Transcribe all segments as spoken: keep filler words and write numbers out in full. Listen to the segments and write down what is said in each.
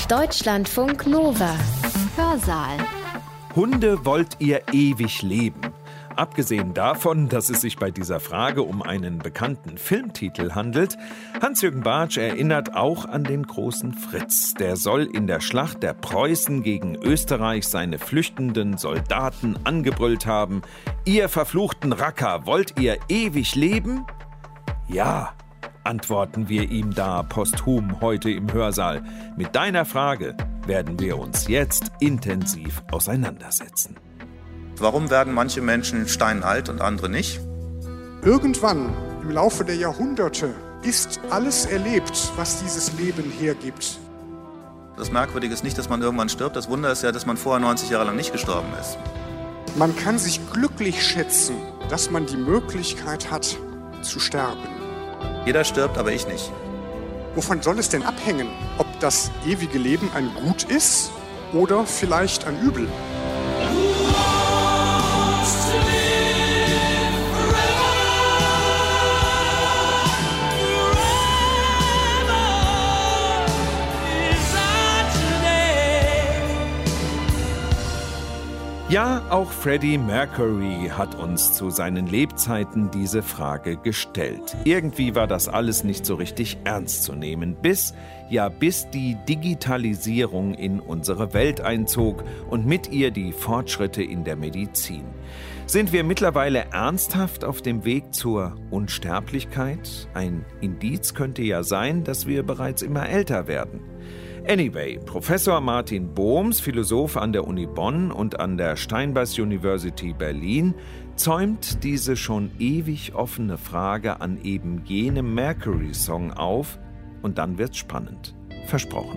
Deutschlandfunk Nova. Hörsaal. Hunde wollt ihr ewig leben? Abgesehen davon, dass es sich bei dieser Frage um einen bekannten Filmtitel handelt, Hans-Jürgen Bartsch erinnert auch an den großen Fritz. Der soll in der Schlacht der Preußen gegen Österreich seine flüchtenden Soldaten angebrüllt haben: Ihr verfluchten Racker, wollt ihr ewig leben? Ja, antworten wir ihm da posthum heute im Hörsaal. Mit deiner Frage werden wir uns jetzt intensiv auseinandersetzen. Warum werden manche Menschen steinalt und andere nicht? Irgendwann im Laufe der Jahrhunderte ist alles erlebt, was dieses Leben hergibt. Das Merkwürdige ist nicht, dass man irgendwann stirbt. Das Wunder ist ja, dass man vorher neunzig Jahre lang nicht gestorben ist. Man kann sich glücklich schätzen, dass man die Möglichkeit hat, zu sterben. Jeder stirbt, aber ich nicht. Wovon soll es denn abhängen, ob das ewige Leben ein Gut ist oder vielleicht ein Übel? Ja, auch Freddie Mercury hat uns zu seinen Lebzeiten diese Frage gestellt. Irgendwie war das alles nicht so richtig ernst zu nehmen, bis, ja bis die Digitalisierung in unsere Welt einzog und mit ihr die Fortschritte in der Medizin. Sind wir mittlerweile ernsthaft auf dem Weg zur Unsterblichkeit? Ein Indiz könnte ja sein, dass wir bereits immer älter werden. Anyway, Professor Martin Bohms, Philosoph an der Uni Bonn und an der Steinbeis University Berlin, zäumt diese schon ewig offene Frage an eben jenem Mercury-Song auf, und dann wird's spannend. Versprochen.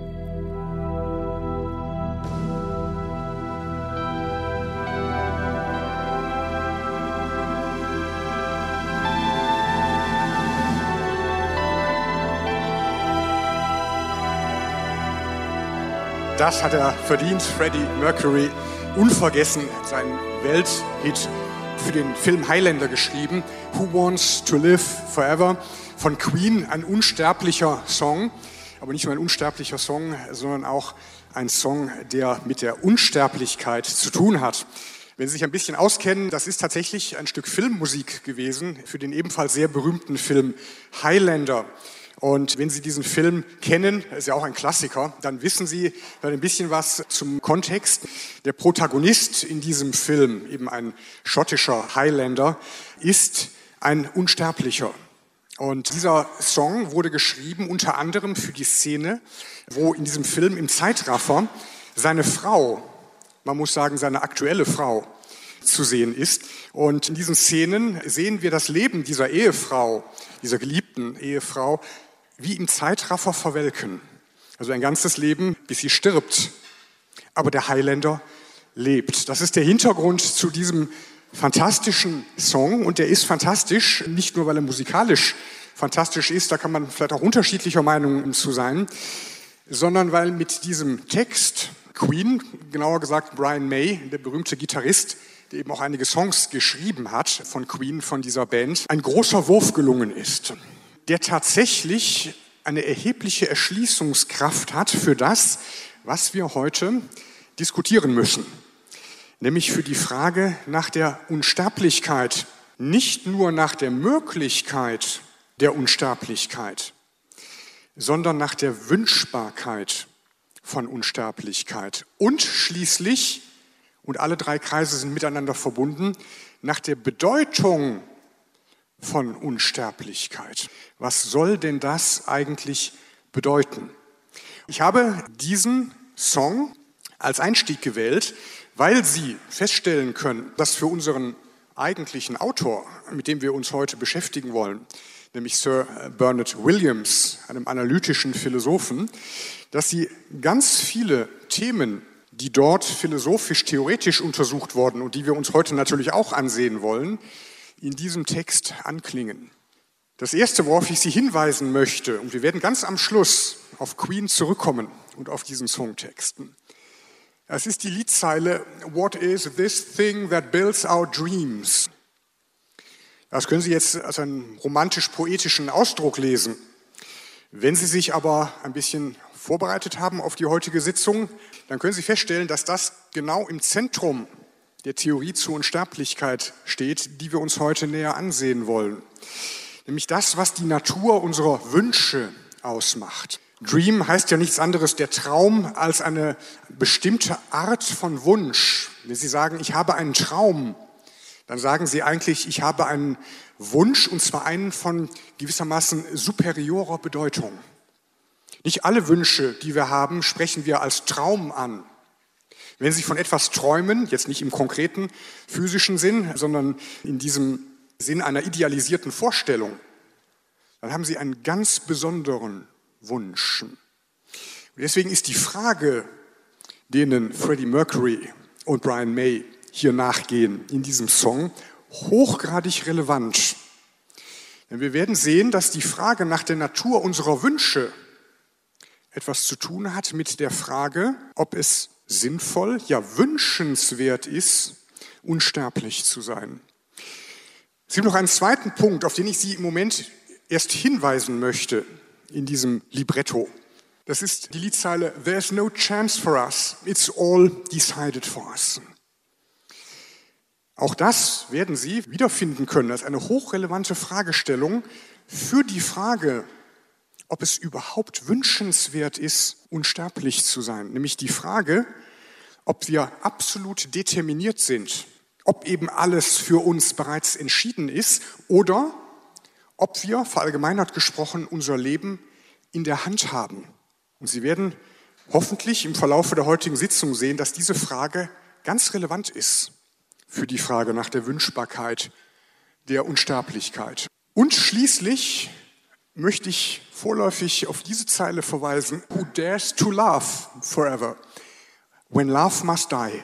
Das hat er verdient, Freddie Mercury, unvergessen, seinen Welthit für den Film Highlander geschrieben, Who Wants to Live Forever, von Queen, ein unsterblicher Song, aber nicht nur ein unsterblicher Song, sondern auch ein Song, der mit der Unsterblichkeit zu tun hat. Wenn Sie sich ein bisschen auskennen, das ist tatsächlich ein Stück Filmmusik gewesen für den ebenfalls sehr berühmten Film Highlander. Und wenn Sie diesen Film kennen, ist ja auch ein Klassiker, dann wissen Sie ein bisschen was zum Kontext. Der Protagonist in diesem Film, eben ein schottischer Highlander, ist ein Unsterblicher. Und dieser Song wurde geschrieben unter anderem für die Szene, wo in diesem Film im Zeitraffer seine Frau, man muss sagen seine aktuelle Frau, zu sehen ist. Und in diesen Szenen sehen wir das Leben dieser Ehefrau, dieser geliebten Ehefrau, wie im Zeitraffer verwelken. Also ein ganzes Leben, bis sie stirbt. Aber der Highlander lebt. Das ist der Hintergrund zu diesem fantastischen Song. Und der ist fantastisch, nicht nur, weil er musikalisch fantastisch ist, da kann man vielleicht auch unterschiedlicher Meinung zu sein, sondern weil mit diesem Text Queen, genauer gesagt Brian May, der berühmte Gitarrist, der eben auch einige Songs geschrieben hat von Queen, von dieser Band, ein großer Wurf gelungen ist, der tatsächlich eine erhebliche Erschließungskraft hat für das, was wir heute diskutieren müssen. Nämlich für die Frage nach der Unsterblichkeit, nicht nur nach der Möglichkeit der Unsterblichkeit, sondern nach der Wünschbarkeit von Unsterblichkeit und schließlich, und alle drei Kreise sind miteinander verbunden, nach der Bedeutung von Unsterblichkeit. Was soll denn das eigentlich bedeuten? Ich habe diesen Song als Einstieg gewählt, weil Sie feststellen können, dass für unseren eigentlichen Autor, mit dem wir uns heute beschäftigen wollen, nämlich Sir Bernard Williams, einem analytischen Philosophen, dass Sie ganz viele Themen, die dort philosophisch-theoretisch untersucht wurden und die wir uns heute natürlich auch ansehen wollen, in diesem Text anklingen. Das Erste, worauf ich Sie hinweisen möchte, und wir werden ganz am Schluss auf Queen zurückkommen und auf diesen Songtexten, es ist die Liedzeile What is this thing that builds our dreams? Das können Sie jetzt als einen romantisch-poetischen Ausdruck lesen. Wenn Sie sich aber ein bisschen vorbereitet haben auf die heutige Sitzung, dann können Sie feststellen, dass das genau im Zentrum der Theorie zur Unsterblichkeit steht, die wir uns heute näher ansehen wollen. Nämlich das, was die Natur unserer Wünsche ausmacht. Dream heißt ja nichts anderes, der Traum, als eine bestimmte Art von Wunsch. Wenn Sie sagen, ich habe einen Traum, dann sagen Sie eigentlich, ich habe einen Wunsch, und zwar einen von gewissermaßen superiorer Bedeutung. Nicht alle Wünsche, die wir haben, sprechen wir als Traum an. Wenn Sie von etwas träumen, jetzt nicht im konkreten physischen Sinn, sondern in diesem Sinn einer idealisierten Vorstellung, dann haben Sie einen ganz besonderen Wunsch. Und deswegen ist die Frage, denen Freddie Mercury und Brian May hier nachgehen in diesem Song, hochgradig relevant. Denn wir werden sehen, dass die Frage nach der Natur unserer Wünsche etwas zu tun hat mit der Frage, ob es sinnvoll, ja wünschenswert ist, unsterblich zu sein. Es gibt noch einen zweiten Punkt, auf den ich Sie im Moment erst hinweisen möchte in diesem Libretto. Das ist die Liedzeile There's no chance for us, it's all decided for us. Auch das werden Sie wiederfinden können als eine hochrelevante Fragestellung für die Frage, ob es überhaupt wünschenswert ist, unsterblich zu sein. Nämlich die Frage, ob wir absolut determiniert sind, ob eben alles für uns bereits entschieden ist oder ob wir, verallgemeinert gesprochen, unser Leben in der Hand haben. Und Sie werden hoffentlich im Verlauf der heutigen Sitzung sehen, dass diese Frage ganz relevant ist für die Frage nach der Wünschbarkeit der Unsterblichkeit. Und schließlich möchte ich vorläufig auf diese Zeile verweisen: Who dares to love forever when love must die?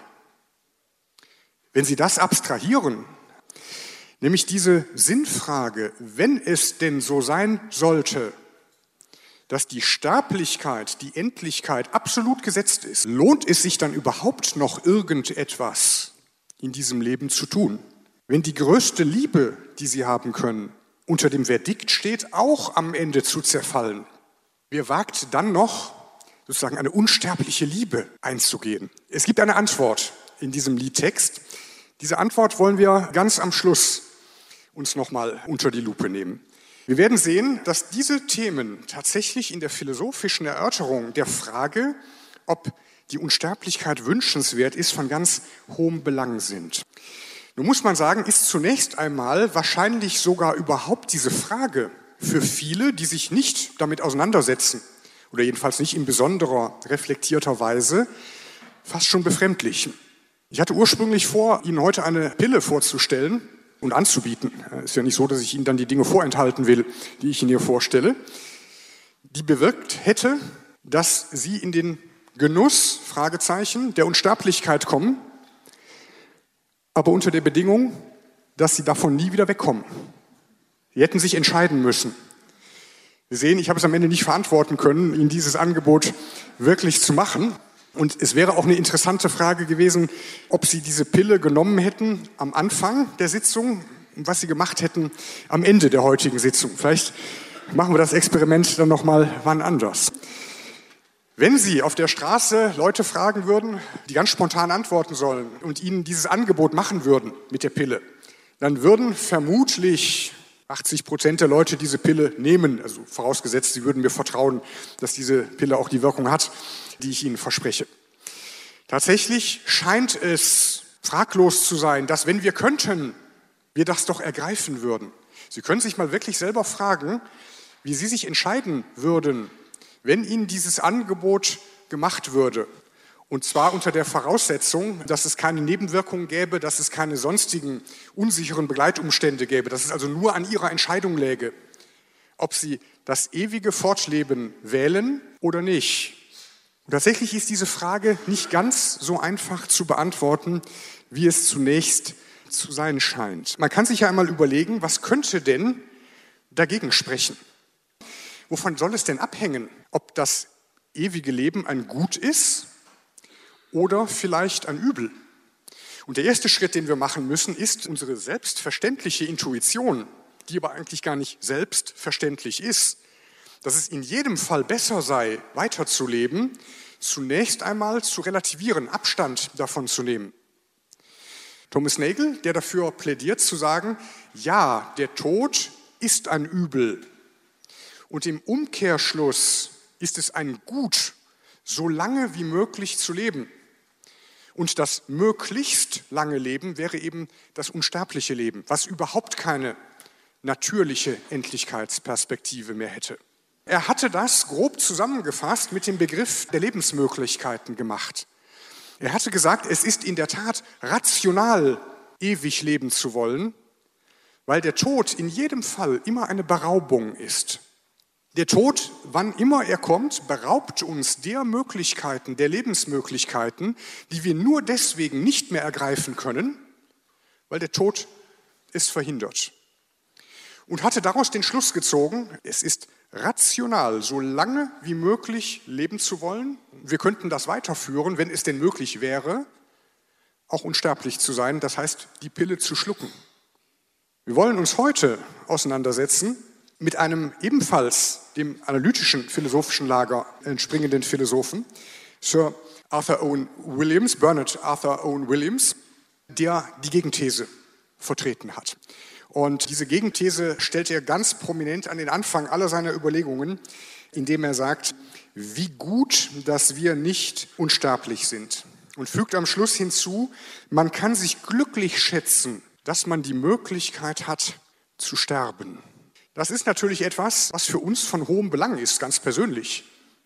Wenn Sie das abstrahieren, nämlich diese Sinnfrage, wenn es denn so sein sollte, dass die Sterblichkeit, die Endlichkeit absolut gesetzt ist, lohnt es sich dann überhaupt noch irgendetwas in diesem Leben zu tun? Wenn die größte Liebe, die Sie haben können, unter dem Verdikt steht, auch am Ende zu zerfallen, wer wagt dann noch, sozusagen eine unsterbliche Liebe einzugehen? Es gibt eine Antwort in diesem Liedtext. Diese Antwort wollen wir ganz am Schluss uns nochmal unter die Lupe nehmen. Wir werden sehen, dass diese Themen tatsächlich in der philosophischen Erörterung der Frage, ob die Unsterblichkeit wünschenswert ist, von ganz hohem Belang sind. Nun muss man sagen, ist zunächst einmal wahrscheinlich sogar überhaupt diese Frage für viele, die sich nicht damit auseinandersetzen oder jedenfalls nicht in besonderer, reflektierter Weise, fast schon befremdlich. Ich hatte ursprünglich vor, Ihnen heute eine Pille vorzustellen und anzubieten. Es ist ja nicht so, dass ich Ihnen dann die Dinge vorenthalten will, die ich Ihnen hier vorstelle, die bewirkt hätte, dass Sie in den Genuss, Fragezeichen, der Unsterblichkeit kommen, aber unter der Bedingung, dass Sie davon nie wieder wegkommen. Sie hätten sich entscheiden müssen. Wir sehen, ich habe es am Ende nicht verantworten können, Ihnen dieses Angebot wirklich zu machen. Und es wäre auch eine interessante Frage gewesen, ob Sie diese Pille genommen hätten am Anfang der Sitzung und was Sie gemacht hätten am Ende der heutigen Sitzung. Vielleicht machen wir das Experiment dann nochmal wann anders. Wenn Sie auf der Straße Leute fragen würden, die ganz spontan antworten sollen und Ihnen dieses Angebot machen würden mit der Pille, dann würden vermutlich achtzig Prozent der Leute diese Pille nehmen, also vorausgesetzt, Sie würden mir vertrauen, dass diese Pille auch die Wirkung hat, die ich Ihnen verspreche. Tatsächlich scheint es fraglos zu sein, dass wenn wir könnten, wir das doch ergreifen würden. Sie können sich mal wirklich selber fragen, wie Sie sich entscheiden würden, wenn Ihnen dieses Angebot gemacht würde. Und zwar unter der Voraussetzung, dass es keine Nebenwirkungen gäbe, dass es keine sonstigen unsicheren Begleitumstände gäbe, dass es also nur an Ihrer Entscheidung läge, ob Sie das ewige Fortleben wählen oder nicht. Und tatsächlich ist diese Frage nicht ganz so einfach zu beantworten, wie es zunächst zu sein scheint. Man kann sich ja einmal überlegen, was könnte denn dagegen sprechen? Wovon soll es denn abhängen, ob das ewige Leben ein Gut ist oder vielleicht ein Übel? Und der erste Schritt, den wir machen müssen, ist unsere selbstverständliche Intuition, die aber eigentlich gar nicht selbstverständlich ist, dass es in jedem Fall besser sei, weiterzuleben, zunächst einmal zu relativieren, Abstand davon zu nehmen. Thomas Nagel, der dafür plädiert, zu sagen, ja, der Tod ist ein Übel und im Umkehrschluss ist es ein Gut, so lange wie möglich zu leben. Und das möglichst lange Leben wäre eben das unsterbliche Leben, was überhaupt keine natürliche Endlichkeitsperspektive mehr hätte. Er hatte das grob zusammengefasst mit dem Begriff der Lebensmöglichkeiten gemacht. Er hatte gesagt, es ist in der Tat rational, ewig leben zu wollen, weil der Tod in jedem Fall immer eine Beraubung ist. Der Tod, wann immer er kommt, beraubt uns der Möglichkeiten, der Lebensmöglichkeiten, die wir nur deswegen nicht mehr ergreifen können, weil der Tod es verhindert. Und hatte daraus den Schluss gezogen, es ist rational, so lange wie möglich leben zu wollen. Wir könnten das weiterführen, wenn es denn möglich wäre, auch unsterblich zu sein, das heißt, die Pille zu schlucken. Wir wollen uns heute auseinandersetzen mit einem ebenfalls dem analytischen philosophischen Lager entspringenden Philosophen, Sir Arthur Owen Williams, Bernard Arthur Owen Williams, der die Gegenthese vertreten hat. Und diese Gegenthese stellt er ganz prominent an den Anfang aller seiner Überlegungen, indem er sagt, wie gut, dass wir nicht unsterblich sind. Und fügt am Schluss hinzu, man kann sich glücklich schätzen, dass man die Möglichkeit hat, zu sterben. Das ist natürlich etwas, was für uns von hohem Belang ist, ganz persönlich.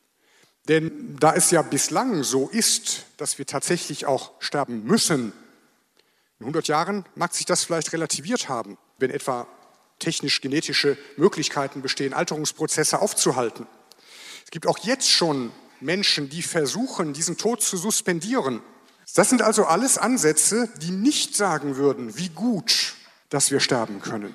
Denn da es ja bislang so ist, dass wir tatsächlich auch sterben müssen, in hundert Jahren mag sich das vielleicht relativiert haben, wenn etwa technisch-genetische Möglichkeiten bestehen, Alterungsprozesse aufzuhalten. Es gibt auch jetzt schon Menschen, die versuchen, diesen Tod zu suspendieren. Das sind also alles Ansätze, die nicht sagen würden, wie gut, dass wir sterben können.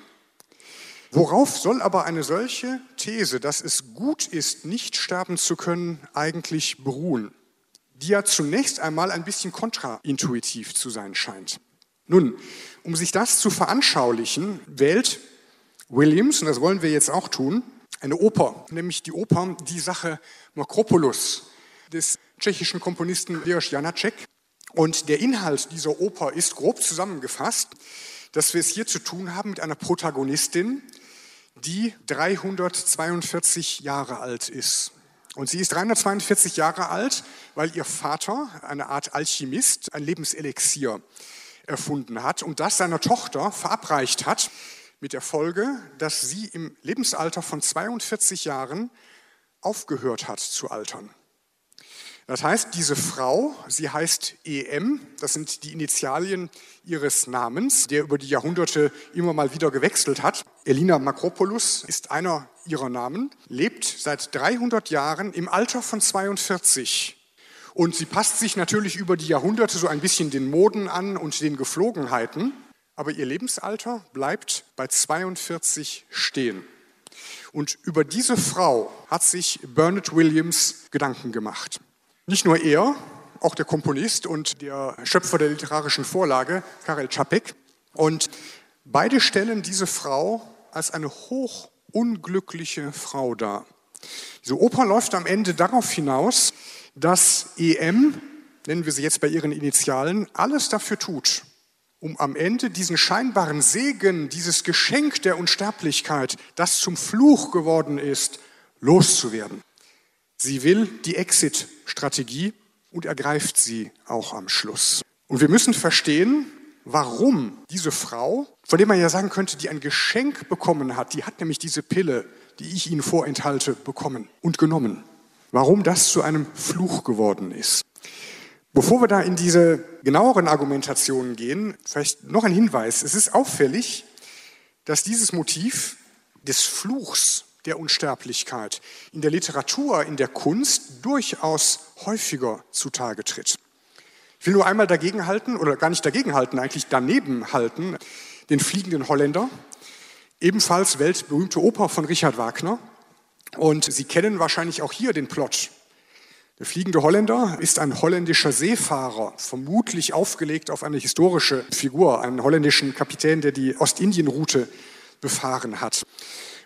Worauf soll aber eine solche These, dass es gut ist, nicht sterben zu können, eigentlich beruhen? Die ja zunächst einmal ein bisschen kontraintuitiv zu sein scheint. Nun, um sich das zu veranschaulichen, wählt Williams, und das wollen wir jetzt auch tun, eine Oper, nämlich die Oper Die Sache Makropoulos des tschechischen Komponisten Leoš Janáček. Und der Inhalt dieser Oper ist grob zusammengefasst, dass wir es hier zu tun haben mit einer Protagonistin, die dreihundertzweiundvierzig Jahre alt ist. Und sie ist dreihundertzweiundvierzig Jahre alt, weil ihr Vater, eine Art Alchemist, ein Lebenselixier erfunden hat und das seiner Tochter verabreicht hat, mit der Folge, dass sie im Lebensalter von zweiundvierzig Jahren aufgehört hat zu altern. Das heißt, diese Frau, sie heißt E M, das sind die Initialien ihres Namens, der über die Jahrhunderte immer mal wieder gewechselt hat. Elina Makropoulos ist einer ihrer Namen, lebt seit dreihundert Jahren im Alter von zweiundvierzig. Und sie passt sich natürlich über die Jahrhunderte so ein bisschen den Moden an und den Geflogenheiten, aber ihr Lebensalter bleibt bei zweiundvierzig stehen. Und über diese Frau hat sich Bernard Williams Gedanken gemacht. Nicht nur er, auch der Komponist und der Schöpfer der literarischen Vorlage, Karel Čapek. Und beide stellen diese Frau als eine hochunglückliche Frau dar. Diese Oper läuft am Ende darauf hinaus, dass E M, nennen wir sie jetzt bei ihren Initialen, alles dafür tut, um am Ende diesen scheinbaren Segen, dieses Geschenk der Unsterblichkeit, das zum Fluch geworden ist, loszuwerden. Sie will die Exit-Strategie und ergreift sie auch am Schluss. Und wir müssen verstehen, warum diese Frau, von der man ja sagen könnte, die ein Geschenk bekommen hat, die hat nämlich diese Pille, die ich Ihnen vorenthalte, bekommen und genommen. Warum das zu einem Fluch geworden ist. Bevor wir da in diese genaueren Argumentationen gehen, vielleicht noch ein Hinweis. Es ist auffällig, dass dieses Motiv des Fluchs der Unsterblichkeit in der Literatur, in der Kunst durchaus häufiger zutage tritt. Ich will nur einmal dagegenhalten, oder gar nicht dagegenhalten, eigentlich daneben halten, den Fliegenden Holländer, ebenfalls weltberühmte Oper von Richard Wagner. Und Sie kennen wahrscheinlich auch hier den Plot. Der Fliegende Holländer ist ein holländischer Seefahrer, vermutlich aufgelegt auf eine historische Figur, einen holländischen Kapitän, der die Ostindienroute befahren hat.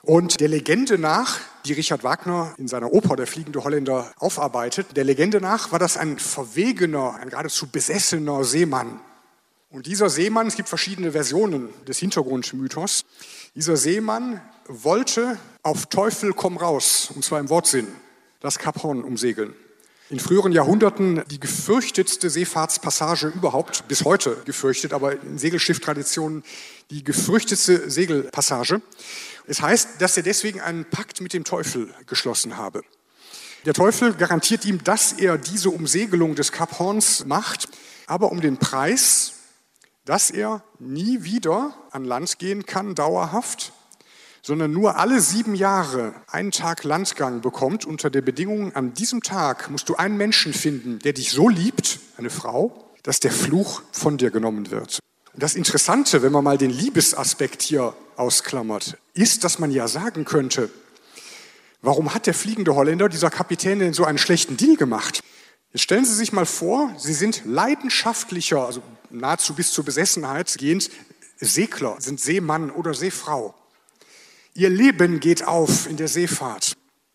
Und der Legende nach, die Richard Wagner in seiner Oper Der fliegende Holländer aufarbeitet, der Legende nach war das ein verwegener, ein geradezu besessener Seemann. Und dieser Seemann, es gibt verschiedene Versionen des Hintergrundmythos, dieser Seemann wollte auf Teufel komm raus, und zwar im Wortsinn, das Kap Horn umsegeln. In früheren Jahrhunderten die gefürchtetste Seefahrtspassage überhaupt, bis heute gefürchtet, aber in Segelschifftraditionen die gefürchtetste Segelpassage. Es heißt, dass er deswegen einen Pakt mit dem Teufel geschlossen habe. Der Teufel garantiert ihm, dass er diese Umsegelung des Kap Horns macht, aber um den Preis, dass er nie wieder an Land gehen kann, dauerhaft, sondern nur alle sieben Jahre einen Tag Landgang bekommt, unter der Bedingung, an diesem Tag musst du einen Menschen finden, der dich so liebt, eine Frau, dass der Fluch von dir genommen wird. Und das Interessante, wenn man mal den Liebesaspekt hier ausklammert, ist, dass man ja sagen könnte, warum hat der fliegende Holländer, dieser Kapitän, denn so einen schlechten Deal gemacht? Jetzt stellen Sie sich mal vor, Sie sind leidenschaftlicher, also nahezu bis zur Besessenheit gehend, Segler, sind Seemann oder Seefrau. Ihr Leben geht auf in der Seefahrt.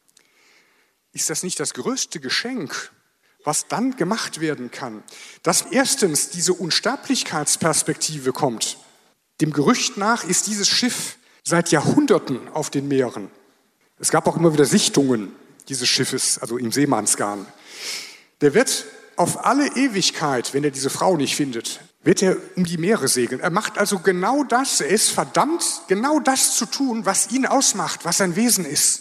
Ist das nicht das größte Geschenk, was dann gemacht werden kann? Dass erstens diese Unsterblichkeitsperspektive kommt. Dem Gerücht nach ist dieses Schiff seit Jahrhunderten auf den Meeren. Es gab auch immer wieder Sichtungen dieses Schiffes, also im Seemannsgarn. Der wird auf alle Ewigkeit, wenn er diese Frau nicht findet, wird er um die Meere segeln. Er macht also genau das, er ist verdammt, genau das zu tun, was ihn ausmacht, was sein Wesen ist.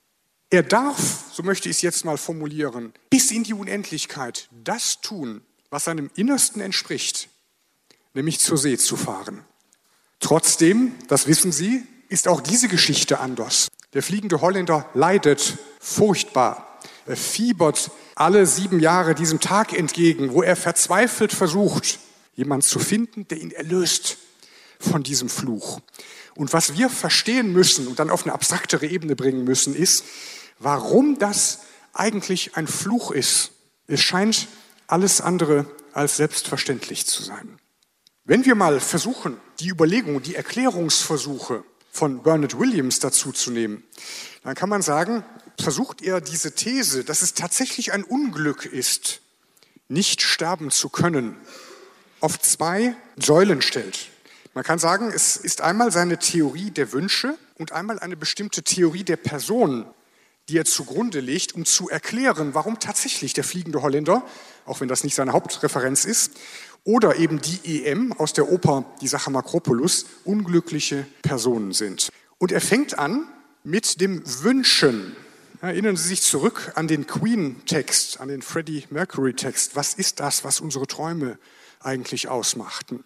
Er darf, so möchte ich es jetzt mal formulieren, bis in die Unendlichkeit das tun, was seinem Innersten entspricht, nämlich zur See zu fahren. Trotzdem, das wissen Sie, ist auch diese Geschichte anders. Der fliegende Holländer leidet furchtbar. Er fiebert alle sieben Jahre diesem Tag entgegen, wo er verzweifelt versucht, jemanden zu finden, der ihn erlöst von diesem Fluch. Und was wir verstehen müssen und dann auf eine abstraktere Ebene bringen müssen, ist, warum das eigentlich ein Fluch ist. Es scheint alles andere als selbstverständlich zu sein. Wenn wir mal versuchen, die Überlegung, die Erklärungsversuche von Bernard Williams dazu zu nehmen, dann kann man sagen, versucht er diese These, dass es tatsächlich ein Unglück ist, nicht sterben zu können, auf zwei Säulen stellt. Man kann sagen, es ist einmal seine Theorie der Wünsche und einmal eine bestimmte Theorie der Person, die er zugrunde legt, um zu erklären, warum tatsächlich der fliegende Holländer, auch wenn das nicht seine Hauptreferenz ist, oder eben die E M aus der Oper Die Sache Makropulos unglückliche Personen sind. Und er fängt an mit dem Wünschen. Erinnern Sie sich zurück an den Queen-Text, an den Freddie Mercury-Text. Was ist das, was unsere Träume eigentlich ausmachten?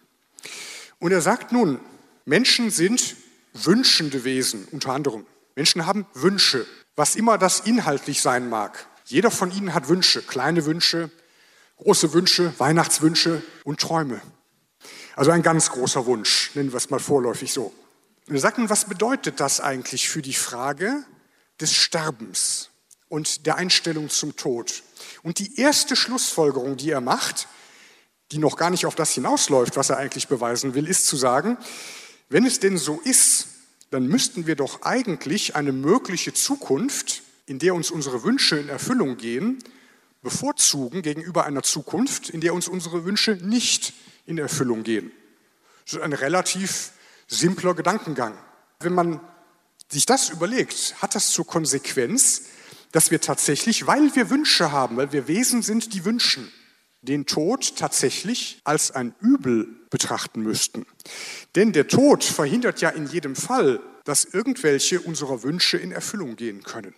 Und er sagt nun, Menschen sind wünschende Wesen, unter anderem. Menschen haben Wünsche, was immer das inhaltlich sein mag. Jeder von ihnen hat Wünsche, kleine Wünsche, große Wünsche, Weihnachtswünsche und Träume. Also ein ganz großer Wunsch, nennen wir es mal vorläufig so. Und er sagt nun, was bedeutet das eigentlich für die Frage des Sterbens und der Einstellung zum Tod? Und die erste Schlussfolgerung, die er macht, die noch gar nicht auf das hinausläuft, was er eigentlich beweisen will, ist zu sagen, wenn es denn so ist, dann müssten wir doch eigentlich eine mögliche Zukunft, in der uns unsere Wünsche in Erfüllung gehen, bevorzugen gegenüber einer Zukunft, in der uns unsere Wünsche nicht in Erfüllung gehen. Das ist ein relativ simpler Gedankengang. Wenn man sich das überlegt, hat das zur Konsequenz, dass wir tatsächlich, weil wir Wünsche haben, weil wir Wesen sind, die wünschen, den Tod tatsächlich als ein Übel betrachten müssten. Denn der Tod verhindert ja in jedem Fall, dass irgendwelche unserer Wünsche in Erfüllung gehen können.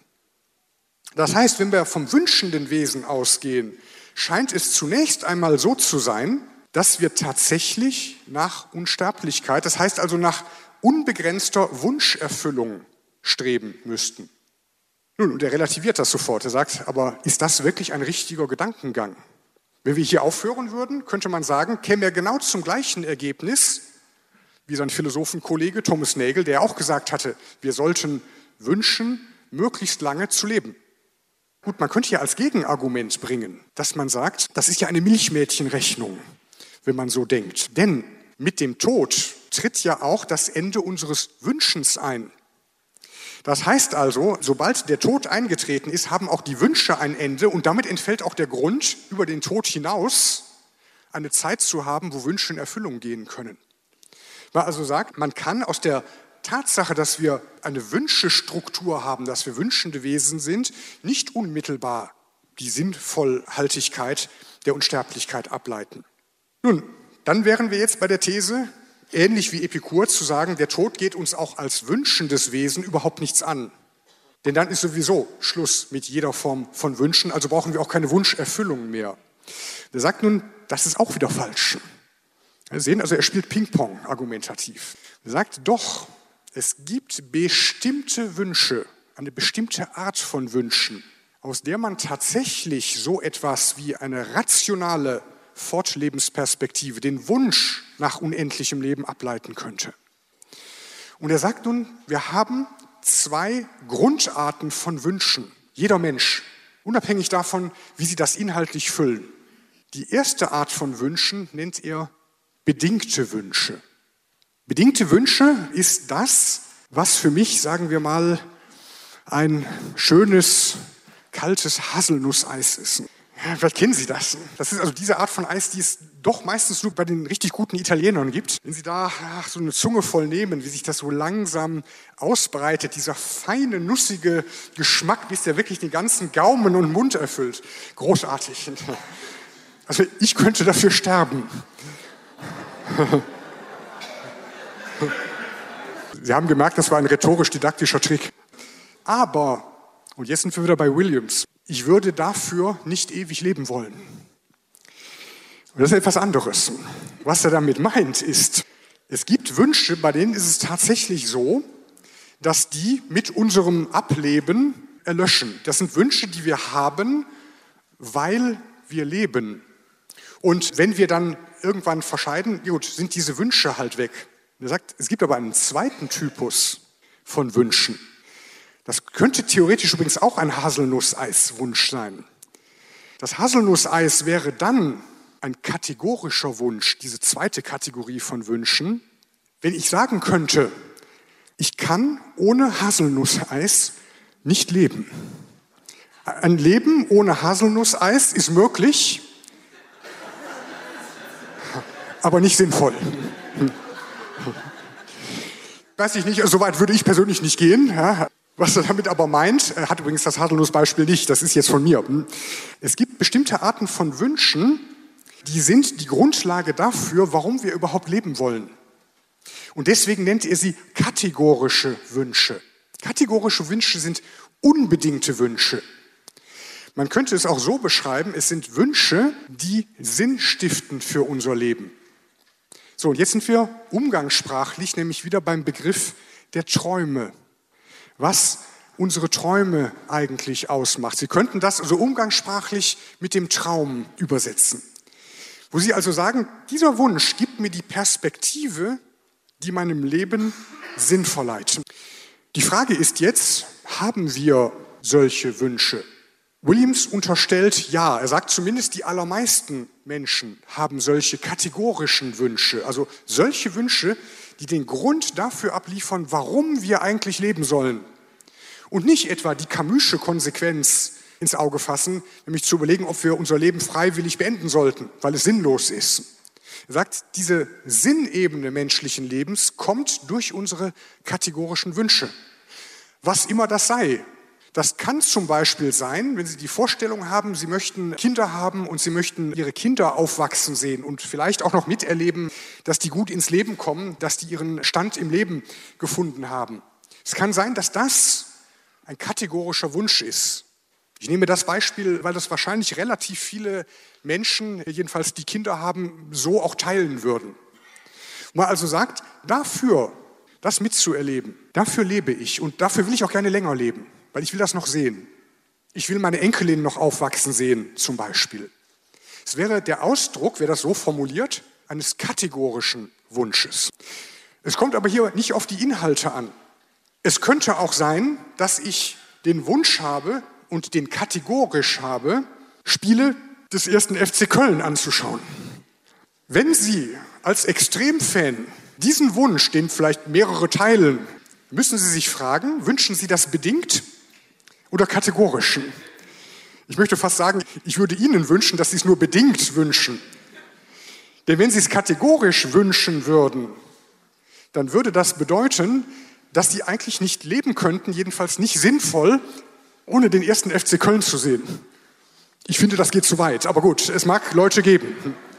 Das heißt, wenn wir vom wünschenden Wesen ausgehen, scheint es zunächst einmal so zu sein, dass wir tatsächlich nach Unsterblichkeit, das heißt also nach unbegrenzter Wunscherfüllung streben müssten. Nun, und er relativiert das sofort. Er sagt, aber ist das wirklich ein richtiger Gedankengang? Wenn wir hier aufhören würden, könnte man sagen, käme er genau zum gleichen Ergebnis wie sein Philosophenkollege Thomas Nagel, der auch gesagt hatte, wir sollten wünschen, möglichst lange zu leben. Gut, man könnte ja als Gegenargument bringen, dass man sagt, das ist ja eine Milchmädchenrechnung, wenn man so denkt. Denn mit dem Tod tritt ja auch das Ende unseres Wünschens ein. Das heißt also, sobald der Tod eingetreten ist, haben auch die Wünsche ein Ende und damit entfällt auch der Grund, über den Tod hinaus eine Zeit zu haben, wo Wünsche in Erfüllung gehen können. Man also sagt, man kann aus der Tatsache, dass wir eine Wünschestruktur haben, dass wir wünschende Wesen sind, nicht unmittelbar die Sinnvollhaltigkeit der Unsterblichkeit ableiten. Nun, dann wären wir jetzt bei der These, ähnlich wie Epikur, zu sagen, der Tod geht uns auch als wünschendes Wesen überhaupt nichts an. Denn dann ist sowieso Schluss mit jeder Form von Wünschen, also brauchen wir auch keine Wunscherfüllung mehr. Er sagt nun, das ist auch wieder falsch. Wir sehen also, er spielt Ping-Pong argumentativ. Er sagt doch, es gibt bestimmte Wünsche, eine bestimmte Art von Wünschen, aus der man tatsächlich so etwas wie eine rationale Fortlebensperspektive, den Wunsch nach unendlichem Leben ableiten könnte. Und er sagt nun, wir haben zwei Grundarten von Wünschen, jeder Mensch, unabhängig davon, wie sie das inhaltlich füllen. Die erste Art von Wünschen nennt er bedingte Wünsche. Bedingte Wünsche ist das, was für mich, sagen wir mal, ein schönes, kaltes Haselnusseis ist. Ja, vielleicht kennen Sie das. Das ist also diese Art von Eis, die es doch meistens nur bei den richtig guten Italienern gibt. Wenn Sie da ach, so eine Zunge voll nehmen, wie sich das so langsam ausbreitet, dieser feine, nussige Geschmack, bis der wirklich den ganzen Gaumen und Mund erfüllt. Großartig. Also ich könnte dafür sterben. Sie haben gemerkt, das war ein rhetorisch-didaktischer Trick. Aber, und jetzt sind wir wieder bei Williams, ich würde dafür nicht ewig leben wollen. Und das ist etwas anderes. Was er damit meint, ist, es gibt Wünsche, bei denen ist es tatsächlich so, dass die mit unserem Ableben erlöschen. Das sind Wünsche, die wir haben, weil wir leben. Und wenn wir dann irgendwann verscheiden, gut, sind diese Wünsche halt weg. Er sagt, es gibt aber einen zweiten Typus von Wünschen. Das könnte theoretisch übrigens auch ein Haselnusseiswunsch sein. Das Haselnusseis wäre dann ein kategorischer Wunsch, diese zweite Kategorie von Wünschen, wenn ich sagen könnte, ich kann ohne Haselnusseis nicht leben. Ein Leben ohne Haselnusseis ist möglich, aber nicht sinnvoll. Weiß ich nicht, so weit würde ich persönlich nicht gehen. Ja. Was er damit aber meint, er hat übrigens das Haselnussbeispiel nicht, das ist jetzt von mir. Es gibt bestimmte Arten von Wünschen, die sind die Grundlage dafür, warum wir überhaupt leben wollen. Und deswegen nennt er sie kategorische Wünsche. Kategorische Wünsche sind unbedingte Wünsche. Man könnte es auch so beschreiben, es sind Wünsche, die Sinn stiften für unser Leben. So, und jetzt sind wir umgangssprachlich nämlich wieder beim Begriff der Träume. Was unsere Träume eigentlich ausmacht. Sie könnten das also umgangssprachlich mit dem Traum übersetzen. Wo Sie also sagen, dieser Wunsch gibt mir die Perspektive, die meinem Leben Sinn verleiht. Die Frage ist jetzt, haben wir solche Wünsche? Williams unterstellt ja, er sagt zumindest, die allermeisten Menschen haben solche kategorischen Wünsche, also solche Wünsche, die den Grund dafür abliefern, warum wir eigentlich leben sollen. Und nicht etwa die Camus'sche Konsequenz ins Auge fassen, nämlich zu überlegen, ob wir unser Leben freiwillig beenden sollten, weil es sinnlos ist. Er sagt, diese Sinnebene menschlichen Lebens kommt durch unsere kategorischen Wünsche. Was immer das sei. Das kann zum Beispiel sein, wenn Sie die Vorstellung haben, Sie möchten Kinder haben und Sie möchten Ihre Kinder aufwachsen sehen und vielleicht auch noch miterleben, dass die gut ins Leben kommen, dass die ihren Stand im Leben gefunden haben. Es kann sein, dass das ein kategorischer Wunsch ist. Ich nehme das Beispiel, weil das wahrscheinlich relativ viele Menschen, jedenfalls die Kinder haben, so auch teilen würden. Man also sagt, dafür, das mitzuerleben, dafür lebe ich und dafür will ich auch gerne länger leben. Weil ich will das noch sehen. Ich will meine Enkelin noch aufwachsen sehen, zum Beispiel. Es wäre der Ausdruck, wäre das so formuliert, eines kategorischen Wunsches. Es kommt aber hier nicht auf die Inhalte an. Es könnte auch sein, dass ich den Wunsch habe und den kategorisch habe, Spiele des ersten F C Köln anzuschauen. Wenn Sie als Extremfan diesen Wunsch, den vielleicht mehrere teilen, müssen Sie sich fragen, wünschen Sie das bedingt oder kategorisch? Ich möchte fast sagen, ich würde Ihnen wünschen, dass Sie es nur bedingt wünschen. Denn wenn Sie es kategorisch wünschen würden, dann würde das bedeuten, dass Sie eigentlich nicht leben könnten, jedenfalls nicht sinnvoll, ohne den ersten F C Köln zu sehen. Ich finde, das geht zu weit, aber gut, es mag Leute geben.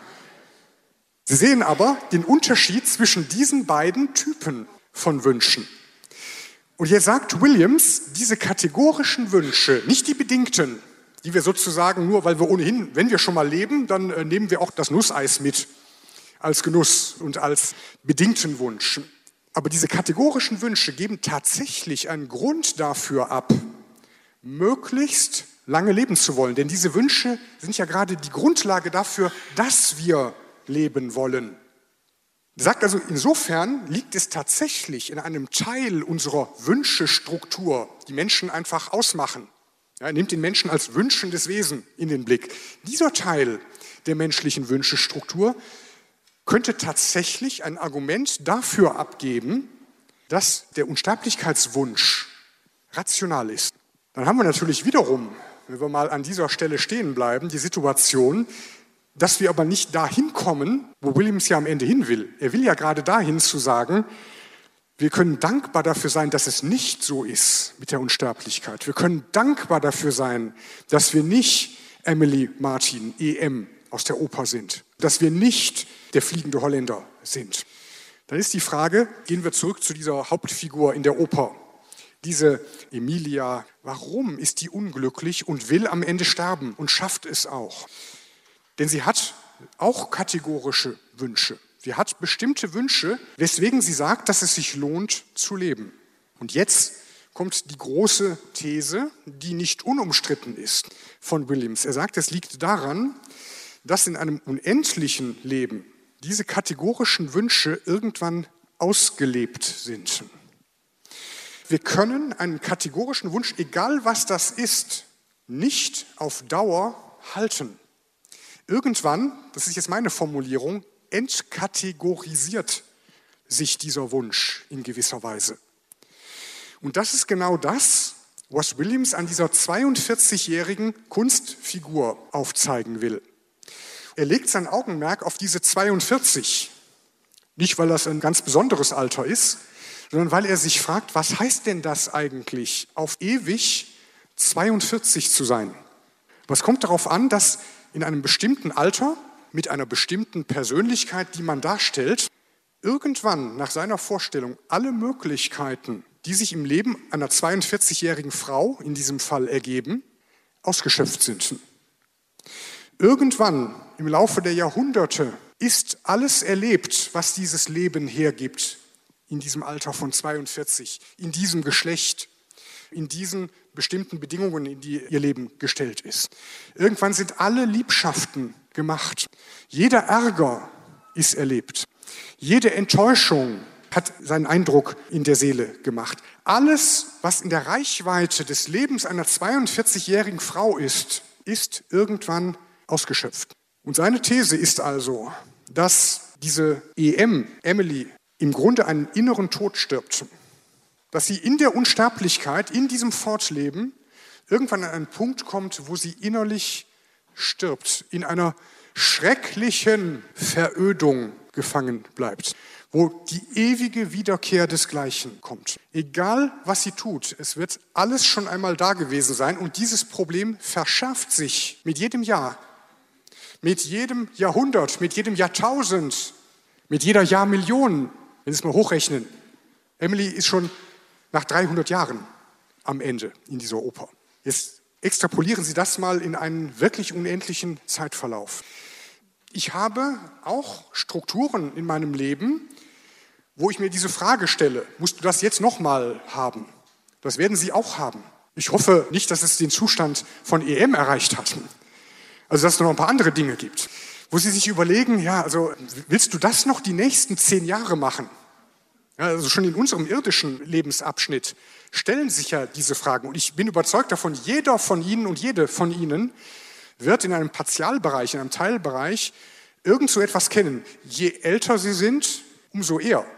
Sie sehen aber den Unterschied zwischen diesen beiden Typen von Wünschen. Und jetzt sagt Williams, diese kategorischen Wünsche, nicht die bedingten, die wir sozusagen nur, weil wir ohnehin, wenn wir schon mal leben, dann äh, nehmen wir auch das Nusseis mit als Genuss und als bedingten Wunsch. Aber diese kategorischen Wünsche geben tatsächlich einen Grund dafür ab, möglichst lange leben zu wollen. Denn diese Wünsche sind ja gerade die Grundlage dafür, dass wir leben wollen. Er sagt also, insofern liegt es tatsächlich in einem Teil unserer Wünschestruktur, die Menschen einfach ausmachen. Ja, er nimmt den Menschen als wünschendes Wesen in den Blick. Dieser Teil der menschlichen Wünschestruktur könnte tatsächlich ein Argument dafür abgeben, dass der Unsterblichkeitswunsch rational ist. Dann haben wir natürlich wiederum, wenn wir mal an dieser Stelle stehen bleiben, die Situation, dass wir aber nicht dahin kommen, wo Williams ja am Ende hin will. Er will ja gerade dahin zu sagen, wir können dankbar dafür sein, dass es nicht so ist mit der Unsterblichkeit. Wir können dankbar dafür sein, dass wir nicht Emily Martin, E M, aus der Oper sind. Dass wir nicht der fliegende Holländer sind. Dann ist die Frage, gehen wir zurück zu dieser Hauptfigur in der Oper. Diese Emilia, warum ist die unglücklich und will am Ende sterben und schafft es auch? Denn sie hat auch kategorische Wünsche. Sie hat bestimmte Wünsche, weswegen sie sagt, dass es sich lohnt zu leben. Und jetzt kommt die große These, die nicht unumstritten ist von Williams. Er sagt, es liegt daran, dass in einem unendlichen Leben diese kategorischen Wünsche irgendwann ausgelebt sind. Wir können einen kategorischen Wunsch, egal was das ist, nicht auf Dauer halten. Irgendwann, das ist jetzt meine Formulierung, entkategorisiert sich dieser Wunsch in gewisser Weise. Und das ist genau das, was Williams an dieser zweiundvierzigjährigen Kunstfigur aufzeigen will. Er legt sein Augenmerk auf diese zweiundvierzig. Nicht, weil das ein ganz besonderes Alter ist, sondern weil er sich fragt, was heißt denn das eigentlich, auf ewig zweiundvierzig zu sein? Was kommt darauf an, dass in einem bestimmten Alter, mit einer bestimmten Persönlichkeit, die man darstellt, irgendwann nach seiner Vorstellung alle Möglichkeiten, die sich im Leben einer zweiundvierzigjährigen Frau in diesem Fall ergeben, ausgeschöpft sind. Irgendwann im Laufe der Jahrhunderte ist alles erlebt, was dieses Leben hergibt, in diesem Alter von zweiundvierzig, in diesem Geschlecht, in diesen bestimmten Bedingungen, in die ihr Leben gestellt ist. Irgendwann sind alle Liebschaften gemacht. Jeder Ärger ist erlebt. Jede Enttäuschung hat seinen Eindruck in der Seele gemacht. Alles, was in der Reichweite des Lebens einer zweiundvierzigjährigen Frau ist, ist irgendwann ausgeschöpft. Und seine These ist also, dass diese E M, Emily, im Grunde einen inneren Tod stirbt. Dass sie in der Unsterblichkeit, in diesem Fortleben, irgendwann an einen Punkt kommt, wo sie innerlich stirbt, in einer schrecklichen Verödung gefangen bleibt, wo die ewige Wiederkehr desgleichen kommt. Egal, was sie tut, es wird alles schon einmal da gewesen sein und dieses Problem verschärft sich mit jedem Jahr, mit jedem Jahrhundert, mit jedem Jahrtausend, mit jeder Jahrmillion, wenn Sie es mal hochrechnen. Emily ist schon nach dreihundert Jahren am Ende in dieser Oper. Jetzt extrapolieren Sie das mal in einen wirklich unendlichen Zeitverlauf. Ich habe auch Strukturen in meinem Leben, wo ich mir diese Frage stelle, musst du das jetzt nochmal haben? Das werden Sie auch haben. Ich hoffe nicht, dass es den Zustand von E M erreicht hat. Also dass es noch ein paar andere Dinge gibt, wo Sie sich überlegen, ja, also willst du das noch die nächsten zehn Jahre machen? Ja, also schon in unserem irdischen Lebensabschnitt stellen sich ja diese Fragen. Und ich bin überzeugt davon, jeder von Ihnen und jede von Ihnen wird in einem Partialbereich, in einem Teilbereich irgend so etwas kennen. Je älter Sie sind, umso eher.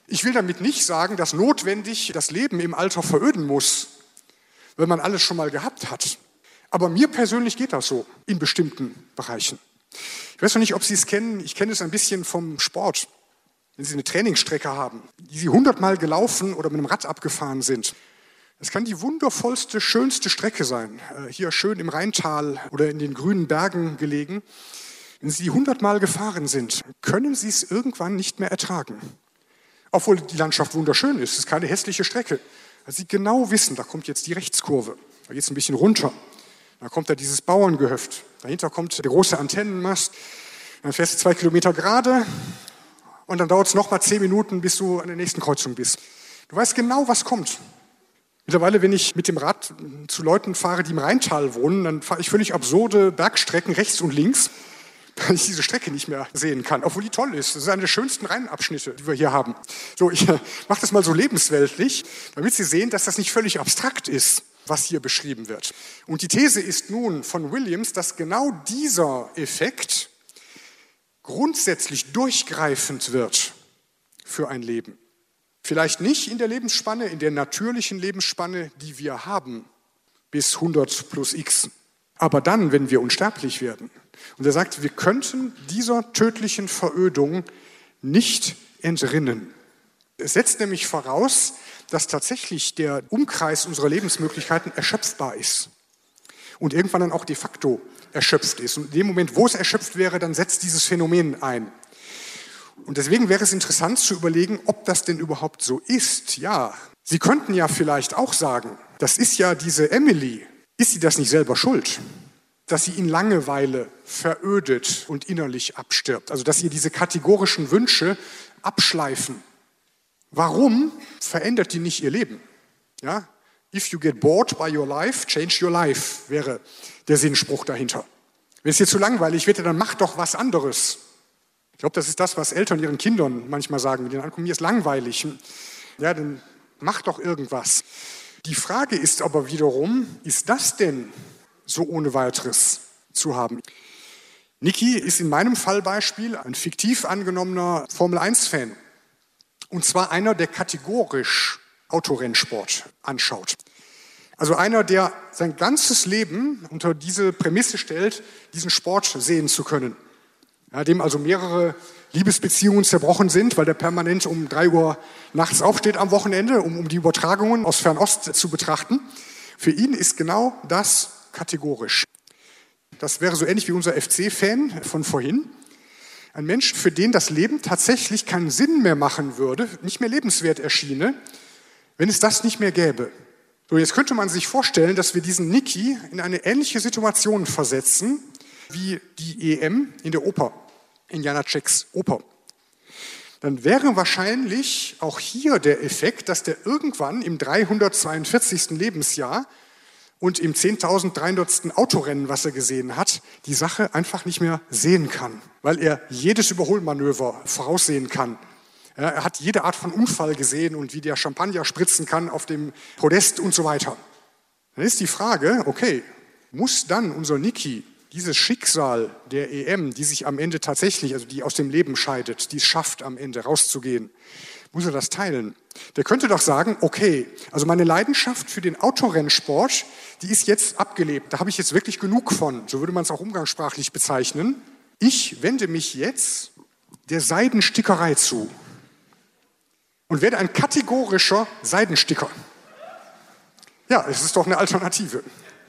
Ich will damit nicht sagen, dass notwendig das Leben im Alter veröden muss, wenn man alles schon mal gehabt hat. Aber mir persönlich geht das so in bestimmten Bereichen. Ich weiß noch nicht, ob Sie es kennen, ich kenne es ein bisschen vom Sport. Wenn Sie eine Trainingsstrecke haben, die Sie hundertmal gelaufen oder mit einem Rad abgefahren sind. Das kann die wundervollste, schönste Strecke sein, hier schön im Rheintal oder in den grünen Bergen gelegen. Wenn Sie hundertmal gefahren sind, können Sie es irgendwann nicht mehr ertragen. Obwohl die Landschaft wunderschön ist, es ist keine hässliche Strecke. Weil Sie genau wissen, da kommt jetzt die Rechtskurve, da geht es ein bisschen runter. Da kommt da dieses Bauerngehöft, dahinter kommt der große Antennenmast, dann fährst du zwei Kilometer gerade und dann dauert es nochmal zehn Minuten, bis du an der nächsten Kreuzung bist. Du weißt genau, was kommt. Mittlerweile, wenn ich mit dem Rad zu Leuten fahre, die im Rheintal wohnen, dann fahre ich völlig absurde Bergstrecken rechts und links, weil ich diese Strecke nicht mehr sehen kann, obwohl die toll ist. Das ist einer der schönsten Rheinabschnitte, die wir hier haben. So, ich mache das mal so lebensweltlich, damit Sie sehen, dass das nicht völlig abstrakt ist, was hier beschrieben wird. Und die These ist nun von Williams, dass genau dieser Effekt grundsätzlich durchgreifend wird für ein Leben. Vielleicht nicht in der Lebensspanne, in der natürlichen Lebensspanne, die wir haben, bis hundert plus x. Aber dann, wenn wir unsterblich werden. Und er sagt, wir könnten dieser tödlichen Verödung nicht entrinnen. Es setzt nämlich voraus, dass tatsächlich der Umkreis unserer Lebensmöglichkeiten erschöpfbar ist. Und irgendwann dann auch de facto erschöpft ist. Und in dem Moment, wo es erschöpft wäre, dann setzt dieses Phänomen ein. Und deswegen wäre es interessant zu überlegen, ob das denn überhaupt so ist. Ja, Sie könnten ja vielleicht auch sagen, das ist ja diese Emily, ist sie das nicht selber schuld? Dass sie in Langeweile verödet und innerlich abstirbt. Also dass ihr diese kategorischen Wünsche abschleifen. Warum verändert die nicht ihr Leben? Ja? If you get bored by your life, change your life, wäre der Sinnspruch dahinter. Wenn es dir zu langweilig wird, dann mach doch was anderes. Ich glaube, das ist das, was Eltern ihren Kindern manchmal sagen, wenn die dann ankommen, mir ist langweilig. Ja, dann mach doch irgendwas. Die Frage ist aber wiederum, ist das denn so ohne weiteres zu haben? Niki ist in meinem Fallbeispiel ein fiktiv angenommener Formel eins Fan. Und zwar einer, der kategorisch Autorennsport anschaut. Also einer, der sein ganzes Leben unter diese Prämisse stellt, diesen Sport sehen zu können. Ja, dem also mehrere Liebesbeziehungen zerbrochen sind, weil der permanent um drei Uhr nachts aufsteht am Wochenende, um, um die Übertragungen aus Fernost zu betrachten. Für ihn ist genau das kategorisch. Das wäre so ähnlich wie unser F C-Fan von vorhin. Ein Mensch, für den das Leben tatsächlich keinen Sinn mehr machen würde, nicht mehr lebenswert erschiene, wenn es das nicht mehr gäbe. So, jetzt könnte man sich vorstellen, dass wir diesen Niki in eine ähnliche Situation versetzen, wie die E M in der Oper, in Janaceks Oper. Dann wäre wahrscheinlich auch hier der Effekt, dass der irgendwann im dreihundertzweiundvierzigsten Lebensjahr und im zehntausenddreihundertsten Autorennen, was er gesehen hat, die Sache einfach nicht mehr sehen kann, weil er jedes Überholmanöver voraussehen kann. Er hat jede Art von Unfall gesehen und wie der Champagner spritzen kann auf dem Podest und so weiter. Dann ist die Frage, okay, muss dann unser Niki dieses Schicksal der E M, die sich am Ende tatsächlich, also die aus dem Leben scheidet, die es schafft am Ende rauszugehen, muss er das teilen? Der könnte doch sagen, okay, also meine Leidenschaft für den Autorennsport, die ist jetzt abgelebt, da habe ich jetzt wirklich genug von, so würde man es auch umgangssprachlich bezeichnen. Ich wende mich jetzt der Seidenstickerei zu und werde ein kategorischer Seidensticker. Ja, es ist doch eine Alternative.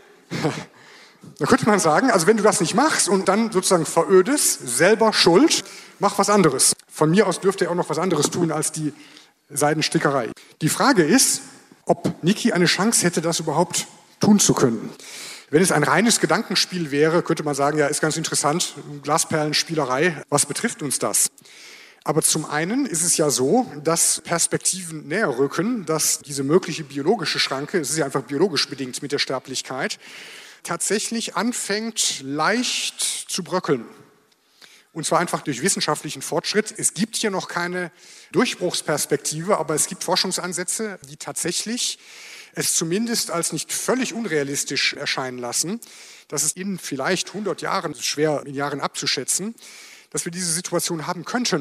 Da könnte man sagen, also wenn du das nicht machst und dann sozusagen verödest, selber schuld, mach was anderes. Von mir aus dürfte er auch noch was anderes tun als die Seidenstickerei. Die Frage ist, ob Niki eine Chance hätte, das überhaupt tun zu können. Wenn es ein reines Gedankenspiel wäre, könnte man sagen, ja, ist ganz interessant, Glasperlenspielerei, was betrifft uns das? Aber zum einen ist es ja so, dass Perspektiven näher rücken, dass diese mögliche biologische Schranke, es ist ja einfach biologisch bedingt mit der Sterblichkeit, tatsächlich anfängt leicht zu bröckeln. Und zwar einfach durch wissenschaftlichen Fortschritt. Es gibt hier noch keine Durchbruchsperspektive, aber es gibt Forschungsansätze, die tatsächlich es zumindest als nicht völlig unrealistisch erscheinen lassen, dass es in vielleicht hundert Jahren, schwer in Jahren abzuschätzen, dass wir diese Situation haben könnten.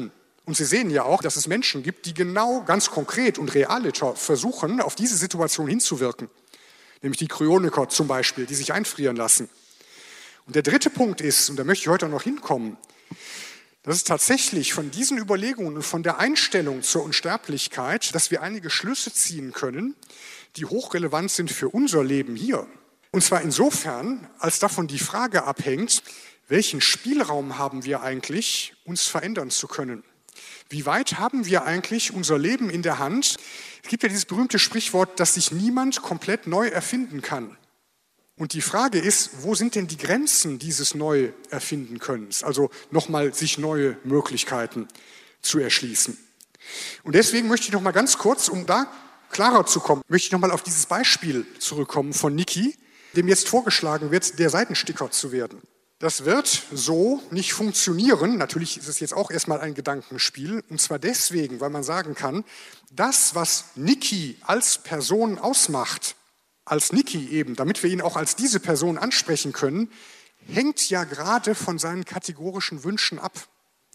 Und Sie sehen ja auch, dass es Menschen gibt, die genau ganz konkret und realiter versuchen, auf diese Situation hinzuwirken. Nämlich die Kryoniker zum Beispiel, die sich einfrieren lassen. Und der dritte Punkt ist, und da möchte ich heute noch hinkommen, dass es tatsächlich von diesen Überlegungen und von der Einstellung zur Unsterblichkeit, dass wir einige Schlüsse ziehen können, die hochrelevant sind für unser Leben hier. Und zwar insofern, als davon die Frage abhängt, welchen Spielraum haben wir eigentlich, uns verändern zu können? Wie weit haben wir eigentlich unser Leben in der Hand? Es gibt ja dieses berühmte Sprichwort, dass sich niemand komplett neu erfinden kann. Und die Frage ist, wo sind denn die Grenzen dieses Neu-Erfinden-Könnens? Also nochmal sich neue Möglichkeiten zu erschließen. Und deswegen möchte ich noch mal ganz kurz, um da klarer zu kommen, möchte ich noch mal auf dieses Beispiel zurückkommen von Niki, dem jetzt vorgeschlagen wird, der Seitensticker zu werden. Das wird so nicht funktionieren. Natürlich ist es jetzt auch erstmal ein Gedankenspiel. Und zwar deswegen, weil man sagen kann, das, was Niki als Person ausmacht, als Niki eben, damit wir ihn auch als diese Person ansprechen können, hängt ja gerade von seinen kategorischen Wünschen ab.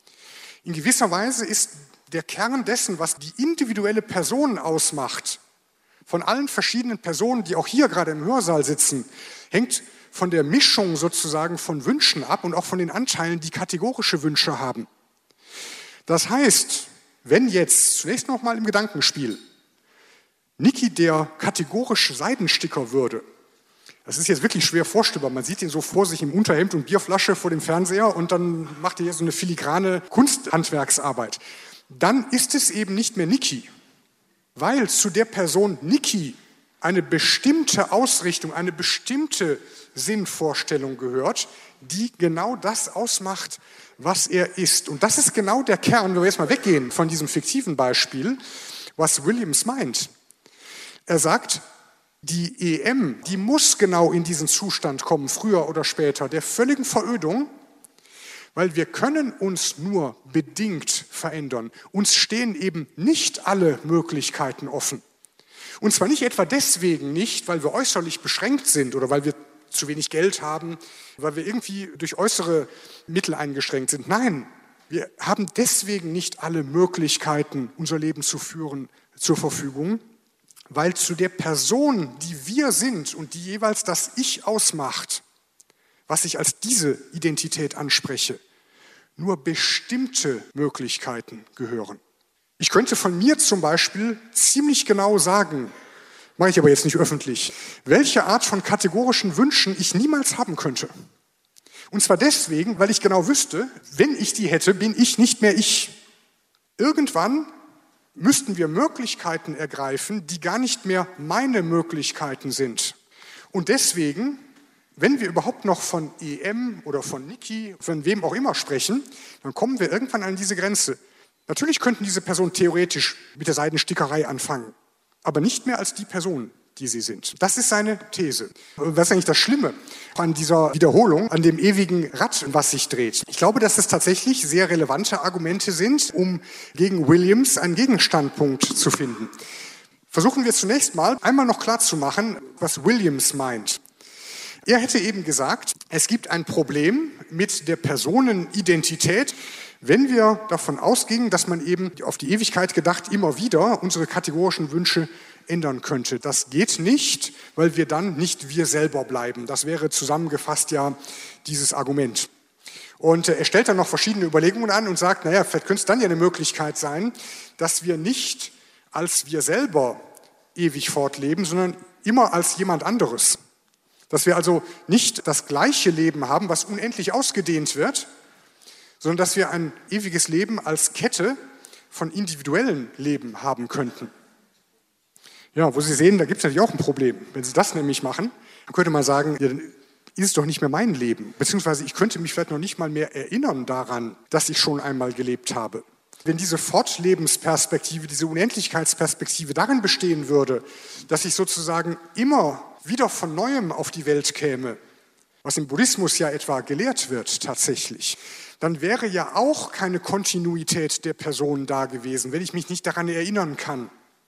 In gewisser Weise ist der Kern dessen, was die individuelle Person ausmacht, von allen verschiedenen Personen, die auch hier gerade im Hörsaal sitzen, hängt von der Mischung sozusagen von Wünschen ab und auch von den Anteilen, die kategorische Wünsche haben. Das heißt, wenn jetzt, zunächst noch mal im Gedankenspiel, Niki der kategorische Seidensticker würde, das ist jetzt wirklich schwer vorstellbar, man sieht ihn so vor sich im Unterhemd und Bierflasche vor dem Fernseher und dann macht er hier so eine filigrane Kunsthandwerksarbeit, dann ist es eben nicht mehr Niki, weil zu der Person Niki eine bestimmte Ausrichtung, eine bestimmte Sinnvorstellung gehört, die genau das ausmacht, was er ist. Und das ist genau der Kern, wenn wir jetzt mal weggehen von diesem fiktiven Beispiel, was Williams meint. Er sagt, die E M, die muss genau in diesen Zustand kommen, früher oder später, der völligen Verödung, weil wir können uns nur bedingt verändern. Uns stehen eben nicht alle Möglichkeiten offen. Und zwar nicht etwa deswegen nicht, weil wir äußerlich beschränkt sind oder weil wir zu wenig Geld haben, weil wir irgendwie durch äußere Mittel eingeschränkt sind. Nein, wir haben deswegen nicht alle Möglichkeiten, unser Leben zu führen, zur Verfügung, weil zu der Person, die wir sind und die jeweils das Ich ausmacht, was ich als diese Identität anspreche, nur bestimmte Möglichkeiten gehören. Ich könnte von mir zum Beispiel ziemlich genau sagen, mache ich aber jetzt nicht öffentlich, welche Art von kategorischen Wünschen ich niemals haben könnte. Und zwar deswegen, weil ich genau wüsste, wenn ich die hätte, bin ich nicht mehr ich. Irgendwann müssten wir Möglichkeiten ergreifen, die gar nicht mehr meine Möglichkeiten sind. Und deswegen, wenn wir überhaupt noch von E M oder von Niki, von wem auch immer sprechen, dann kommen wir irgendwann an diese Grenze. Natürlich könnten diese Personen theoretisch mit der Seidenstickerei anfangen, aber nicht mehr als die Person, die sie sind. Das ist seine These. Was ist eigentlich das Schlimme an dieser Wiederholung, an dem ewigen Rad, was sich dreht? Ich glaube, dass es tatsächlich sehr relevante Argumente sind, um gegen Williams einen Gegenstandpunkt zu finden. Versuchen wir zunächst mal einmal noch klarzumachen, was Williams meint. Er hätte eben gesagt, es gibt ein Problem mit der Personenidentität, wenn wir davon ausgingen, dass man eben auf die Ewigkeit gedacht immer wieder unsere kategorischen Wünsche ändern könnte. Das geht nicht, weil wir dann nicht wir selber bleiben. Das wäre zusammengefasst ja dieses Argument. Und er stellt dann noch verschiedene Überlegungen an und sagt, naja, vielleicht könnte es dann ja eine Möglichkeit sein, dass wir nicht als wir selber ewig fortleben, sondern immer als jemand anderes. Dass wir also nicht das gleiche Leben haben, was unendlich ausgedehnt wird, sondern dass wir ein ewiges Leben als Kette von individuellen Leben haben könnten. Ja, wo Sie sehen, da gibt es natürlich auch ein Problem. Wenn Sie das nämlich machen, dann könnte man sagen, ja, dann ist es doch nicht mehr mein Leben. Beziehungsweise ich könnte mich vielleicht noch nicht mal mehr erinnern daran, dass ich schon einmal gelebt habe. Wenn diese Fortlebensperspektive, diese Unendlichkeitsperspektive darin bestehen würde, dass ich sozusagen immer wieder von Neuem auf die Welt käme, was im Buddhismus ja etwa gelehrt wird tatsächlich, dann wäre ja auch keine Kontinuität der Person da gewesen, wenn ich mich nicht daran erinnern kann.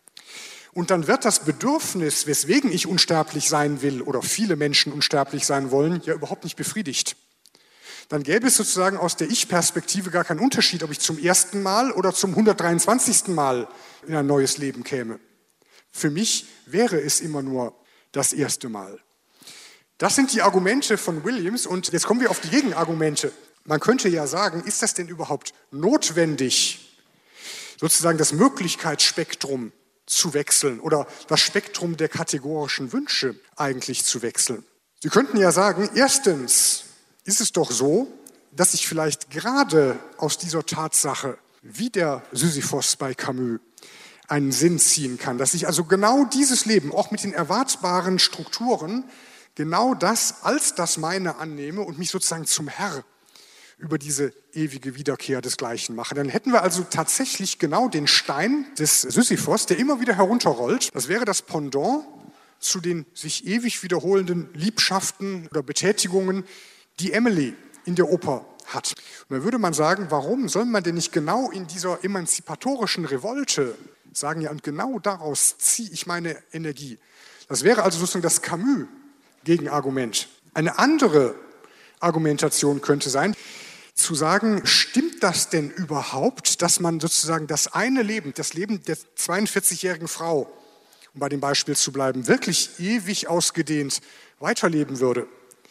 Und dann wird das Bedürfnis, weswegen ich unsterblich sein will oder viele Menschen unsterblich sein wollen, ja überhaupt nicht befriedigt. dann gäbe es sozusagen aus der Ich-Perspektive gar keinen Unterschied, ob ich zum ersten Mal oder zum hundertdreiundzwanzigsten Mal in ein neues Leben käme. Für mich wäre es immer nur das erste Mal. Das sind die Argumente von Williams und jetzt kommen wir auf die Gegenargumente. Man könnte ja sagen, ist das denn überhaupt notwendig, sozusagen das Möglichkeitsspektrum zu wechseln oder das Spektrum der kategorischen Wünsche eigentlich zu wechseln? Sie könnten ja sagen, erstens ist es doch so, dass ich vielleicht gerade aus dieser Tatsache, wie der Sisyphos bei Camus, einen Sinn ziehen kann, dass ich also genau dieses Leben, auch mit den erwartbaren Strukturen, genau das als das meine annehme und mich sozusagen zum Herr über diese ewige Wiederkehr desgleichen mache. Dann hätten wir also tatsächlich genau den Stein des Sisyphos, der immer wieder herunterrollt. Das wäre das Pendant zu den sich ewig wiederholenden Liebschaften oder Betätigungen, die Emily in der Oper hat. Und dann würde man sagen, warum soll man denn nicht genau in dieser emanzipatorischen Revolte sagen, ja, und genau daraus ziehe ich meine Energie. Das wäre also sozusagen das Camus-Gegenargument. Eine andere Argumentation könnte sein, zu sagen, stimmt das denn überhaupt, dass man sozusagen das eine Leben, das Leben der zweiundvierzigjährigen Frau, um bei dem Beispiel zu bleiben, wirklich ewig ausgedehnt weiterleben würde?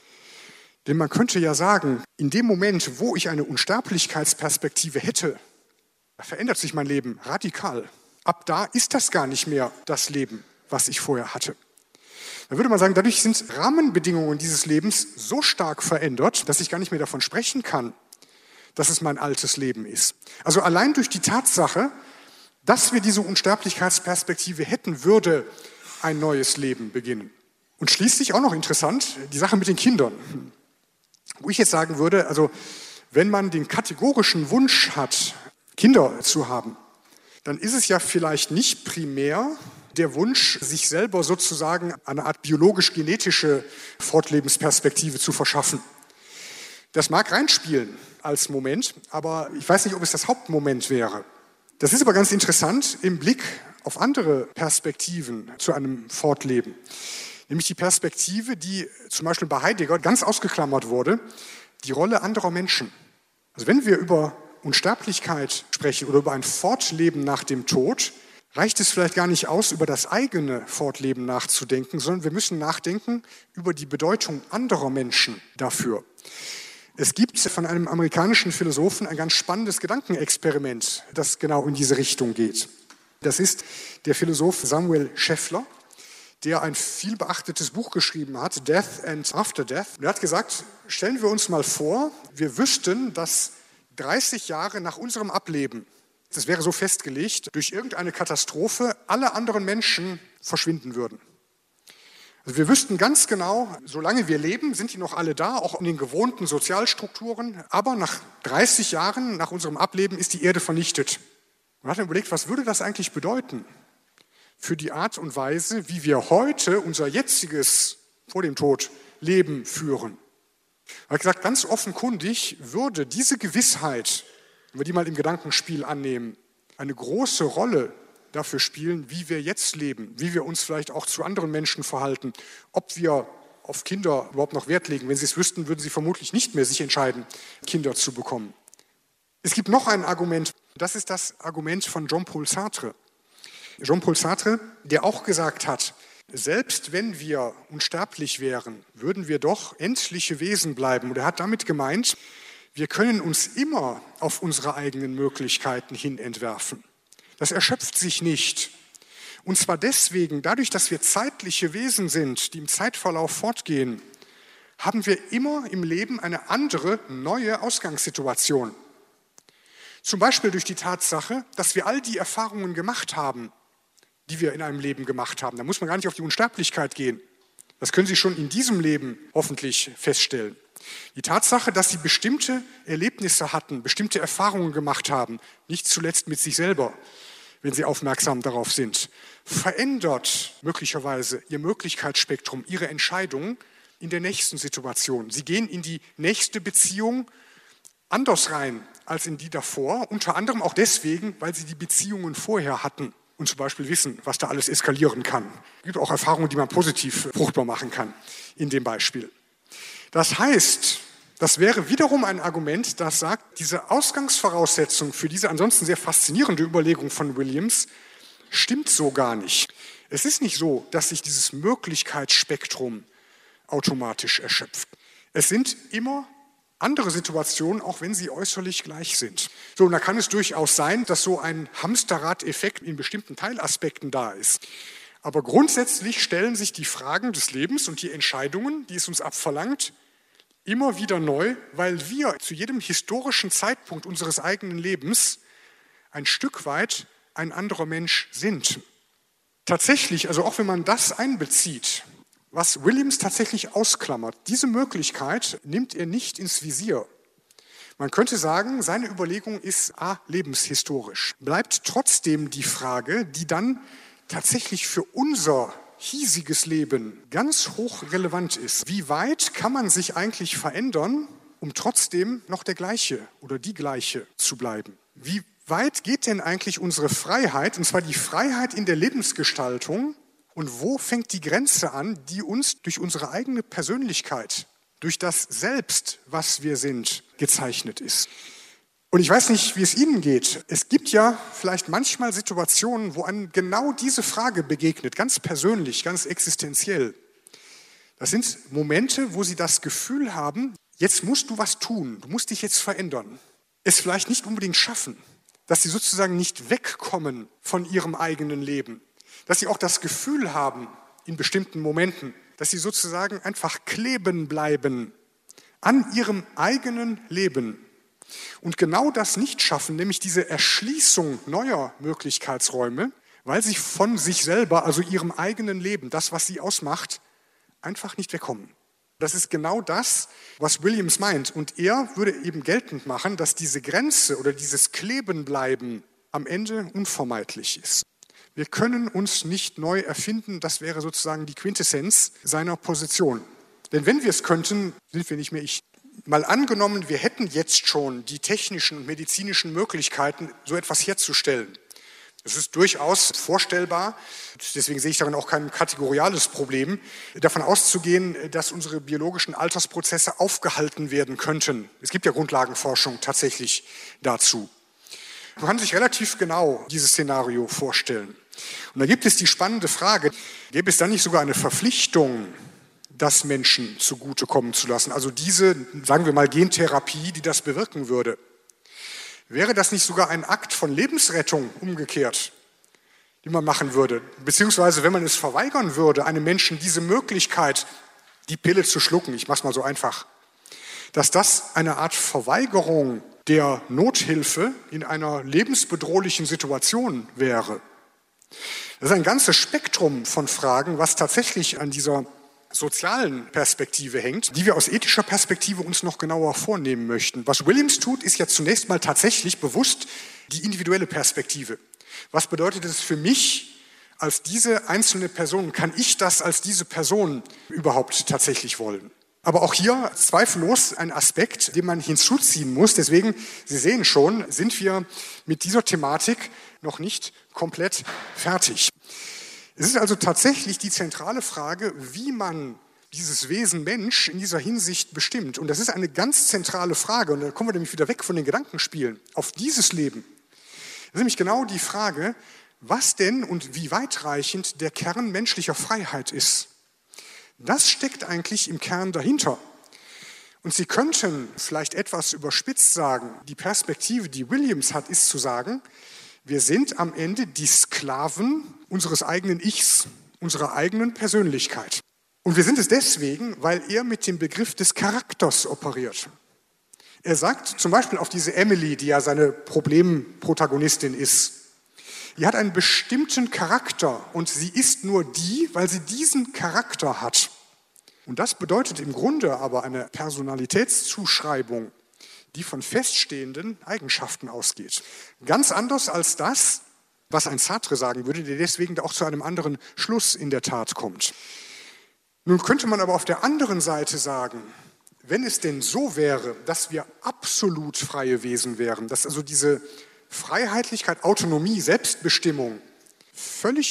Denn man könnte ja sagen, in dem Moment, wo ich eine Unsterblichkeitsperspektive hätte, da verändert sich mein Leben radikal. Ab da ist das gar nicht mehr das Leben, was ich vorher hatte. Dann würde man sagen, dadurch sind Rahmenbedingungen dieses Lebens so stark verändert, dass ich gar nicht mehr davon sprechen kann, dass es mein altes Leben ist. Also allein durch die Tatsache, dass wir diese Unsterblichkeitsperspektive hätten, würde ein neues Leben beginnen. Und schließlich auch noch interessant, die Sache mit den Kindern. Wo ich jetzt sagen würde, also wenn man den kategorischen Wunsch hat, Kinder zu haben, dann ist es ja vielleicht nicht primär der Wunsch, sich selber sozusagen eine Art biologisch-genetische Fortlebensperspektive zu verschaffen. Das mag reinspielen als Moment, aber ich weiß nicht, ob es das Hauptmoment wäre. Das ist aber ganz interessant im Blick auf andere Perspektiven zu einem Fortleben. Nämlich die Perspektive, die zum Beispiel bei Heidegger ganz ausgeklammert wurde, die Rolle anderer Menschen. Also wenn wir über Unsterblichkeit sprechen oder über ein Fortleben nach dem Tod, reicht es vielleicht gar nicht aus, über das eigene Fortleben nachzudenken, sondern wir müssen nachdenken über die Bedeutung anderer Menschen dafür. Es gibt von einem amerikanischen Philosophen ein ganz spannendes Gedankenexperiment, das genau in diese Richtung geht. Das ist der Philosoph Samuel Scheffler, der ein viel beachtetes Buch geschrieben hat, Death and After Death. Und er hat gesagt, stellen wir uns mal vor, wir wüssten, dass dreißig Jahre nach unserem Ableben, das wäre so festgelegt, durch irgendeine Katastrophe alle anderen Menschen verschwinden würden. Also wir wüssten ganz genau, solange wir leben, sind die noch alle da, auch in den gewohnten Sozialstrukturen, aber nach dreißig Jahren nach unserem Ableben ist die Erde vernichtet. Und hat er überlegt, was würde das eigentlich bedeuten für die Art und Weise, wie wir heute unser jetziges, vor dem Tod, Leben führen. Er hat gesagt, ganz offenkundig würde diese Gewissheit, wenn wir die mal im Gedankenspiel annehmen, eine große Rolle dafür spielen, wie wir jetzt leben, wie wir uns vielleicht auch zu anderen Menschen verhalten, ob wir auf Kinder überhaupt noch Wert legen. Wenn sie es wüssten, würden sie vermutlich nicht mehr sich entscheiden, Kinder zu bekommen. Es gibt noch ein Argument, das ist das Argument von Jean-Paul Sartre. Jean-Paul Sartre, der auch gesagt hat, selbst wenn wir unsterblich wären, würden wir doch endliche Wesen bleiben. Und er hat damit gemeint, wir können uns immer auf unsere eigenen Möglichkeiten hin entwerfen. Das erschöpft sich nicht. Und zwar deswegen, dadurch, dass wir zeitliche Wesen sind, die im Zeitverlauf fortgehen, haben wir immer im Leben eine andere, neue Ausgangssituation. Zum Beispiel durch die Tatsache, dass wir all die Erfahrungen gemacht haben, die wir in einem Leben gemacht haben. Da muss man gar nicht auf die Unsterblichkeit gehen. Das können Sie schon in diesem Leben hoffentlich feststellen. Die Tatsache, dass Sie bestimmte Erlebnisse hatten, bestimmte Erfahrungen gemacht haben, nicht zuletzt mit sich selber, wenn Sie aufmerksam darauf sind, verändert möglicherweise Ihr Möglichkeitsspektrum, Ihre Entscheidungen in der nächsten Situation. Sie gehen in die nächste Beziehung anders rein als in die davor, unter anderem auch deswegen, weil Sie die Beziehungen vorher hatten und zum Beispiel wissen, was da alles eskalieren kann. Es gibt auch Erfahrungen, die man positiv fruchtbar machen kann in dem Beispiel. Das heißt, Das wäre wiederum ein Argument, das sagt, diese Ausgangsvoraussetzung für diese ansonsten sehr faszinierende Überlegung von Williams stimmt so gar nicht. Es ist nicht so, dass sich dieses Möglichkeitsspektrum automatisch erschöpft. Es sind immer andere Situationen, auch wenn sie äußerlich gleich sind. So, und da kann es durchaus sein, dass so ein Hamsterrad-Effekt in bestimmten Teilaspekten da ist. Aber grundsätzlich stellen sich die Fragen des Lebens und die Entscheidungen, die es uns abverlangt, immer wieder neu, weil wir zu jedem historischen Zeitpunkt unseres eigenen Lebens ein Stück weit ein anderer Mensch sind. Tatsächlich, also auch wenn man das einbezieht, was Williams tatsächlich ausklammert, diese Möglichkeit nimmt er nicht ins Visier. Man könnte sagen, seine Überlegung ist a, lebenshistorisch. Bleibt trotzdem die Frage, die dann tatsächlich für unser hiesiges Leben ganz hoch relevant ist. Wie weit kann man sich eigentlich verändern, um trotzdem noch der gleiche oder die gleiche zu bleiben? Wie weit geht denn eigentlich unsere Freiheit, und zwar die Freiheit in der Lebensgestaltung, und wo fängt die Grenze an, die uns durch unsere eigene Persönlichkeit, durch das Selbst, was wir sind, gezeichnet ist? Und ich weiß nicht, wie es Ihnen geht. Es gibt ja vielleicht manchmal Situationen, wo einem genau diese Frage begegnet, ganz persönlich, ganz existenziell. Das sind Momente, wo Sie das Gefühl haben, jetzt musst du was tun, du musst dich jetzt verändern. Es vielleicht nicht unbedingt schaffen, dass Sie sozusagen nicht wegkommen von Ihrem eigenen Leben. Dass Sie auch das Gefühl haben, in bestimmten Momenten, dass Sie sozusagen einfach kleben bleiben an Ihrem eigenen Leben. Und genau das nicht schaffen, nämlich diese Erschließung neuer Möglichkeitsräume, weil sie von sich selber, also ihrem eigenen Leben, das, was sie ausmacht, einfach nicht wegkommen. Das ist genau das, was Williams meint. Und er würde eben geltend machen, dass diese Grenze oder dieses Klebenbleiben am Ende unvermeidlich ist. Wir können uns nicht neu erfinden, das wäre sozusagen die Quintessenz seiner Position. Denn wenn wir es könnten, sind wir nicht mehr ich. Mal angenommen, wir hätten jetzt schon die technischen und medizinischen Möglichkeiten, so etwas herzustellen. Es ist durchaus vorstellbar, deswegen sehe ich darin auch kein kategoriales Problem, davon auszugehen, dass unsere biologischen Altersprozesse aufgehalten werden könnten. Es gibt ja Grundlagenforschung tatsächlich dazu. Man kann sich relativ genau dieses Szenario vorstellen. Und da gibt es die spannende Frage, gäbe es dann nicht sogar eine Verpflichtung, das Menschen zugutekommen zu lassen? Also diese, sagen wir mal, Gentherapie, die das bewirken würde. Wäre das nicht sogar ein Akt von Lebensrettung umgekehrt, die man machen würde? Beziehungsweise, wenn man es verweigern würde, einem Menschen diese Möglichkeit, die Pille zu schlucken, ich mache es mal so einfach, dass das eine Art Verweigerung der Nothilfe in einer lebensbedrohlichen Situation wäre. Das ist ein ganzes Spektrum von Fragen, was tatsächlich an dieser sozialen Perspektive hängt, die wir aus ethischer Perspektive uns noch genauer vornehmen möchten. Was Williams tut, ist ja zunächst mal tatsächlich bewusst die individuelle Perspektive. Was bedeutet es für mich als diese einzelne Person? Kann ich das als diese Person überhaupt tatsächlich wollen? Aber auch hier zweifellos ein Aspekt, den man hinzuziehen muss. Deswegen, Sie sehen schon, sind wir mit dieser Thematik noch nicht komplett fertig. Es ist also tatsächlich die zentrale Frage, wie man dieses Wesen Mensch in dieser Hinsicht bestimmt. Und das ist eine ganz zentrale Frage. Und da kommen wir nämlich wieder weg von den Gedankenspielen auf dieses Leben. Das ist nämlich genau die Frage, was denn und wie weitreichend der Kern menschlicher Freiheit ist. Das steckt eigentlich im Kern dahinter. Und Sie könnten vielleicht etwas überspitzt sagen, die Perspektive, die Williams hat, ist zu sagen, wir sind am Ende die Sklaven unseres eigenen Ichs, unserer eigenen Persönlichkeit. Und wir sind es deswegen, weil er mit dem Begriff des Charakters operiert. Er sagt zum Beispiel auf diese Emily, die ja seine Problemprotagonistin ist, die hat einen bestimmten Charakter und sie ist nur die, weil sie diesen Charakter hat. Und das bedeutet im Grunde aber eine Personalitätszuschreibung, die von feststehenden Eigenschaften ausgeht. Ganz anders als das, was ein Sartre sagen würde, der deswegen auch zu einem anderen Schluss in der Tat kommt. Nun könnte man aber auf der anderen Seite sagen, wenn es denn so wäre, dass wir absolut freie Wesen wären, dass also diese Freiheitlichkeit, Autonomie, Selbstbestimmung völlig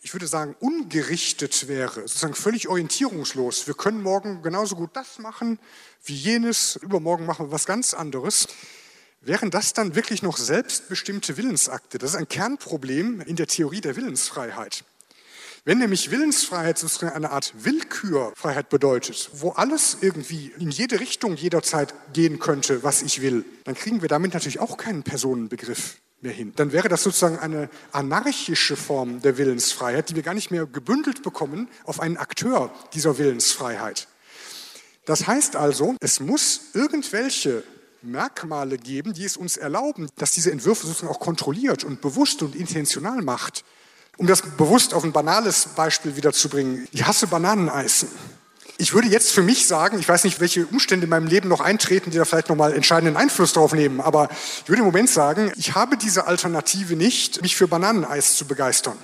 ich würde sagen, ungerichtet wäre, sozusagen völlig orientierungslos. Wir können morgen genauso gut das machen wie jenes, übermorgen machen wir was ganz anderes. Wären das dann wirklich noch selbstbestimmte Willensakte? Das ist ein Kernproblem in der Theorie der Willensfreiheit. Wenn nämlich Willensfreiheit sozusagen eine Art Willkürfreiheit bedeutet, wo alles irgendwie in jede Richtung jederzeit gehen könnte, was ich will, dann kriegen wir damit natürlich auch keinen Personenbegriff mehr hin. Dann wäre das sozusagen eine anarchische Form der Willensfreiheit, die wir gar nicht mehr gebündelt bekommen auf einen Akteur dieser Willensfreiheit. Das heißt also, es muss irgendwelche Merkmale geben, die es uns erlauben, dass diese Entwürfe sozusagen auch kontrolliert und bewusst und intentional macht. Um das bewusst auf ein banales Beispiel wiederzubringen, ich hasse Bananeneis. Ich würde jetzt für mich sagen, ich weiß nicht, welche Umstände in meinem Leben noch eintreten, die da vielleicht nochmal entscheidenden Einfluss darauf nehmen, aber ich würde im Moment sagen, ich habe diese Alternative nicht, mich für Bananeneis zu begeistern.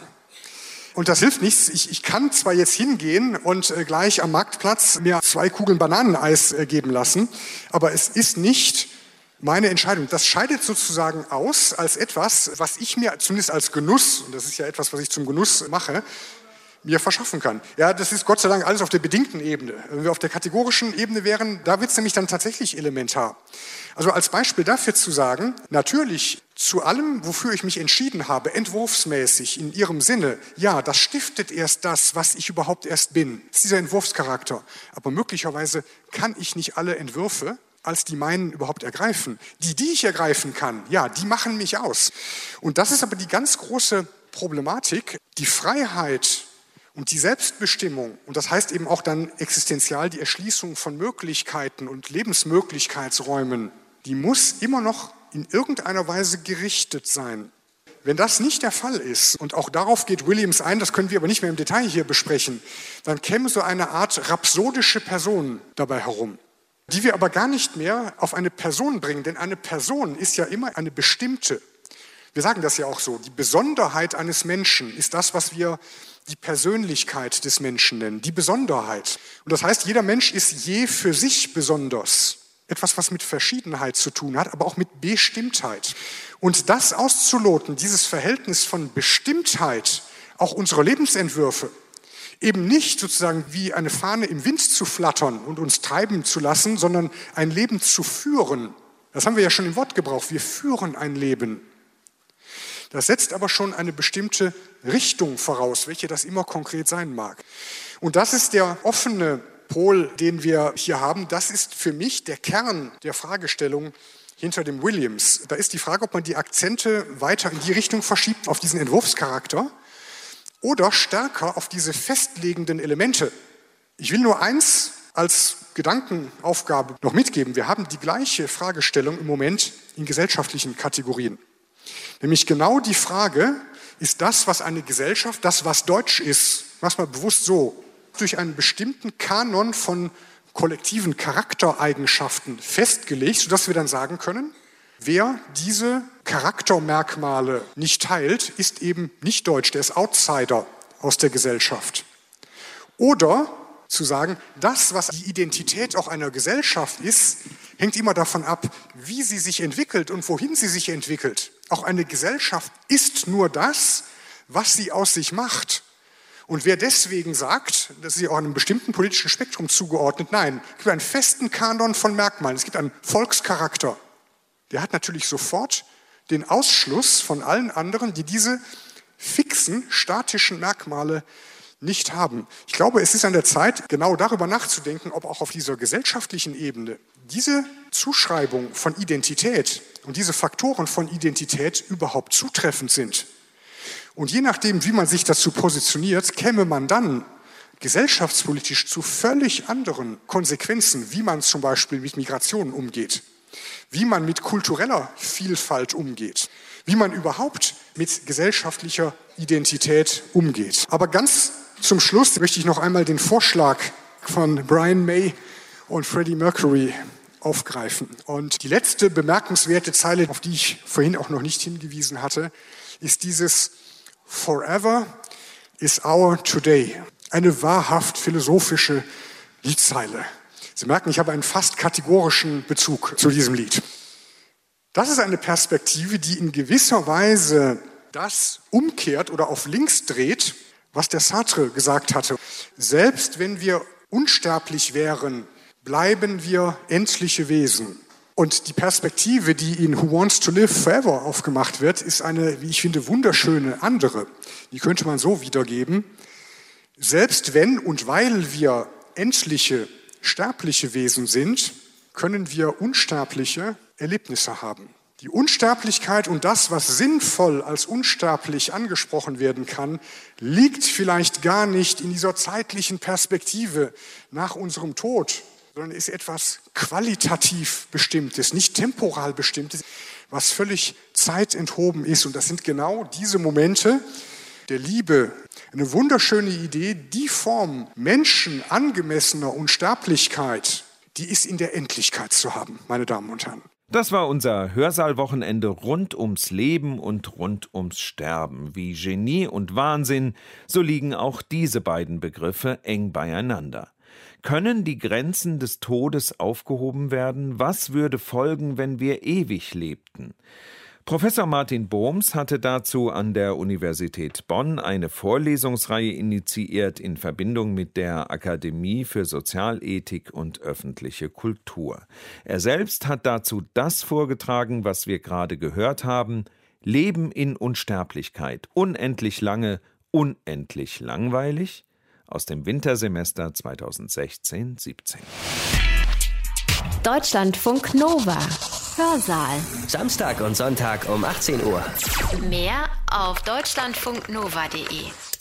Und das hilft nichts. Ich, ich kann zwar jetzt hingehen und äh, gleich am Marktplatz mir zwei Kugeln Bananeneis äh, geben lassen, aber es ist nicht meine Entscheidung. Das scheidet sozusagen aus als etwas, was ich mir zumindest als Genuss, und das ist ja etwas, was ich zum Genuss mache, mir verschaffen kann. Ja, das ist Gott sei Dank alles auf der bedingten Ebene. Wenn wir auf der kategorischen Ebene wären, da wird es nämlich dann tatsächlich elementar. Also als Beispiel dafür zu sagen, natürlich zu allem, wofür ich mich entschieden habe, entwurfsmäßig in ihrem Sinne, ja, das stiftet erst das, was ich überhaupt erst bin. Das ist dieser Entwurfscharakter. Aber möglicherweise kann ich nicht alle Entwürfe als die meinen überhaupt ergreifen. Die, die ich ergreifen kann, ja, die machen mich aus. Und das ist aber die ganz große Problematik, die Freiheit und die Selbstbestimmung, und das heißt eben auch dann existenzial die Erschließung von Möglichkeiten und Lebensmöglichkeitsräumen, die muss immer noch in irgendeiner Weise gerichtet sein. Wenn das nicht der Fall ist, und auch darauf geht Williams ein, das können wir aber nicht mehr im Detail hier besprechen, dann käme so eine Art rhapsodische Person dabei herum, die wir aber gar nicht mehr auf eine Person bringen, denn eine Person ist ja immer eine bestimmte. Wir sagen das ja auch so, die Besonderheit eines Menschen ist das, was wir die Persönlichkeit des Menschen nennen, die Besonderheit. Und das heißt, jeder Mensch ist je für sich besonders. Etwas, was mit Verschiedenheit zu tun hat, aber auch mit Bestimmtheit. Und das auszuloten, dieses Verhältnis von Bestimmtheit, auch unserer Lebensentwürfe, eben nicht sozusagen wie eine Fahne im Wind zu flattern und uns treiben zu lassen, sondern ein Leben zu führen. Das haben wir ja schon im Wortgebrauch. Wir führen ein Leben. Das setzt aber schon eine bestimmte Richtung voraus, welche das immer konkret sein mag. Und das ist der offene Pol, den wir hier haben. Das ist für mich der Kern der Fragestellung hinter dem Williams. Da ist die Frage, ob man die Akzente weiter in die Richtung verschiebt, auf diesen Entwurfscharakter, oder stärker auf diese festlegenden Elemente. Ich will nur eins als Gedankenaufgabe noch mitgeben. Wir haben die gleiche Fragestellung im Moment in gesellschaftlichen Kategorien. Nämlich genau die Frage, ist das, was eine Gesellschaft, das, was Deutsch ist, mach's mal bewusst so, durch einen bestimmten Kanon von kollektiven Charaktereigenschaften festgelegt, sodass wir dann sagen können, wer diese Charaktermerkmale nicht teilt, ist eben nicht deutsch, der ist Outsider aus der Gesellschaft. Oder zu sagen, das, was die Identität auch einer Gesellschaft ist, hängt immer davon ab, wie sie sich entwickelt und wohin sie sich entwickelt. Auch eine Gesellschaft ist nur das, was sie aus sich macht. Und wer deswegen sagt, das ist ja auch einem bestimmten politischen Spektrum zugeordnet, nein, es gibt einen festen Kanon von Merkmalen, es gibt einen Volkscharakter. Der hat natürlich sofort den Ausschluss von allen anderen, die diese fixen, statischen Merkmale nicht haben. Ich glaube, es ist an der Zeit, genau darüber nachzudenken, ob auch auf dieser gesellschaftlichen Ebene diese Zuschreibung von Identität und diese Faktoren von Identität überhaupt zutreffend sind. Und je nachdem, wie man sich dazu positioniert, käme man dann gesellschaftspolitisch zu völlig anderen Konsequenzen, wie man zum Beispiel mit Migration umgeht, wie man mit kultureller Vielfalt umgeht, wie man überhaupt mit gesellschaftlicher Identität umgeht. Aber ganz zum Schluss möchte ich noch einmal den Vorschlag von Brian May und Freddie Mercury aufgreifen. Und die letzte bemerkenswerte Zeile, auf die ich vorhin auch noch nicht hingewiesen hatte, ist dieses Forever is our today. Eine wahrhaft philosophische Liedzeile. Sie merken, ich habe einen fast kategorischen Bezug zu diesem Lied. Das ist eine Perspektive, die in gewisser Weise das umkehrt oder auf links dreht, was der Sartre gesagt hatte. Selbst wenn wir unsterblich wären, bleiben wir endliche Wesen. Und die Perspektive, die in Who Wants to Live Forever aufgemacht wird, ist eine, wie ich finde, wunderschöne andere. Die könnte man so wiedergeben. Selbst wenn und weil wir endliche, sterbliche Wesen sind, können wir unsterbliche Erlebnisse haben. Die Unsterblichkeit und das, was sinnvoll als unsterblich angesprochen werden kann, liegt vielleicht gar nicht in dieser zeitlichen Perspektive nach unserem Tod, sondern ist etwas qualitativ Bestimmtes, nicht temporal Bestimmtes, was völlig zeitenthoben ist. Und das sind genau diese Momente der Liebe. Eine wunderschöne Idee, die Form menschenangemessener Unsterblichkeit, die ist in der Endlichkeit zu haben, meine Damen und Herren. Das war unser Hörsaal-Wochenende rund ums Leben und rund ums Sterben. Wie Genie und Wahnsinn, so liegen auch diese beiden Begriffe eng beieinander. Können die Grenzen des Todes aufgehoben werden? Was würde folgen, wenn wir ewig lebten? Professor Martin Bohms hatte dazu an der Universität Bonn eine Vorlesungsreihe initiiert in Verbindung mit der Akademie für Sozialethik und öffentliche Kultur. Er selbst hat dazu das vorgetragen, was wir gerade gehört haben: Leben in Unsterblichkeit, unendlich lange, unendlich langweilig? Aus dem Wintersemester zweitausendsechzehn siebzehn. Deutschlandfunk Nova. Hörsaal. Samstag und Sonntag um achtzehn Uhr. Mehr auf deutschlandfunknova punkt de.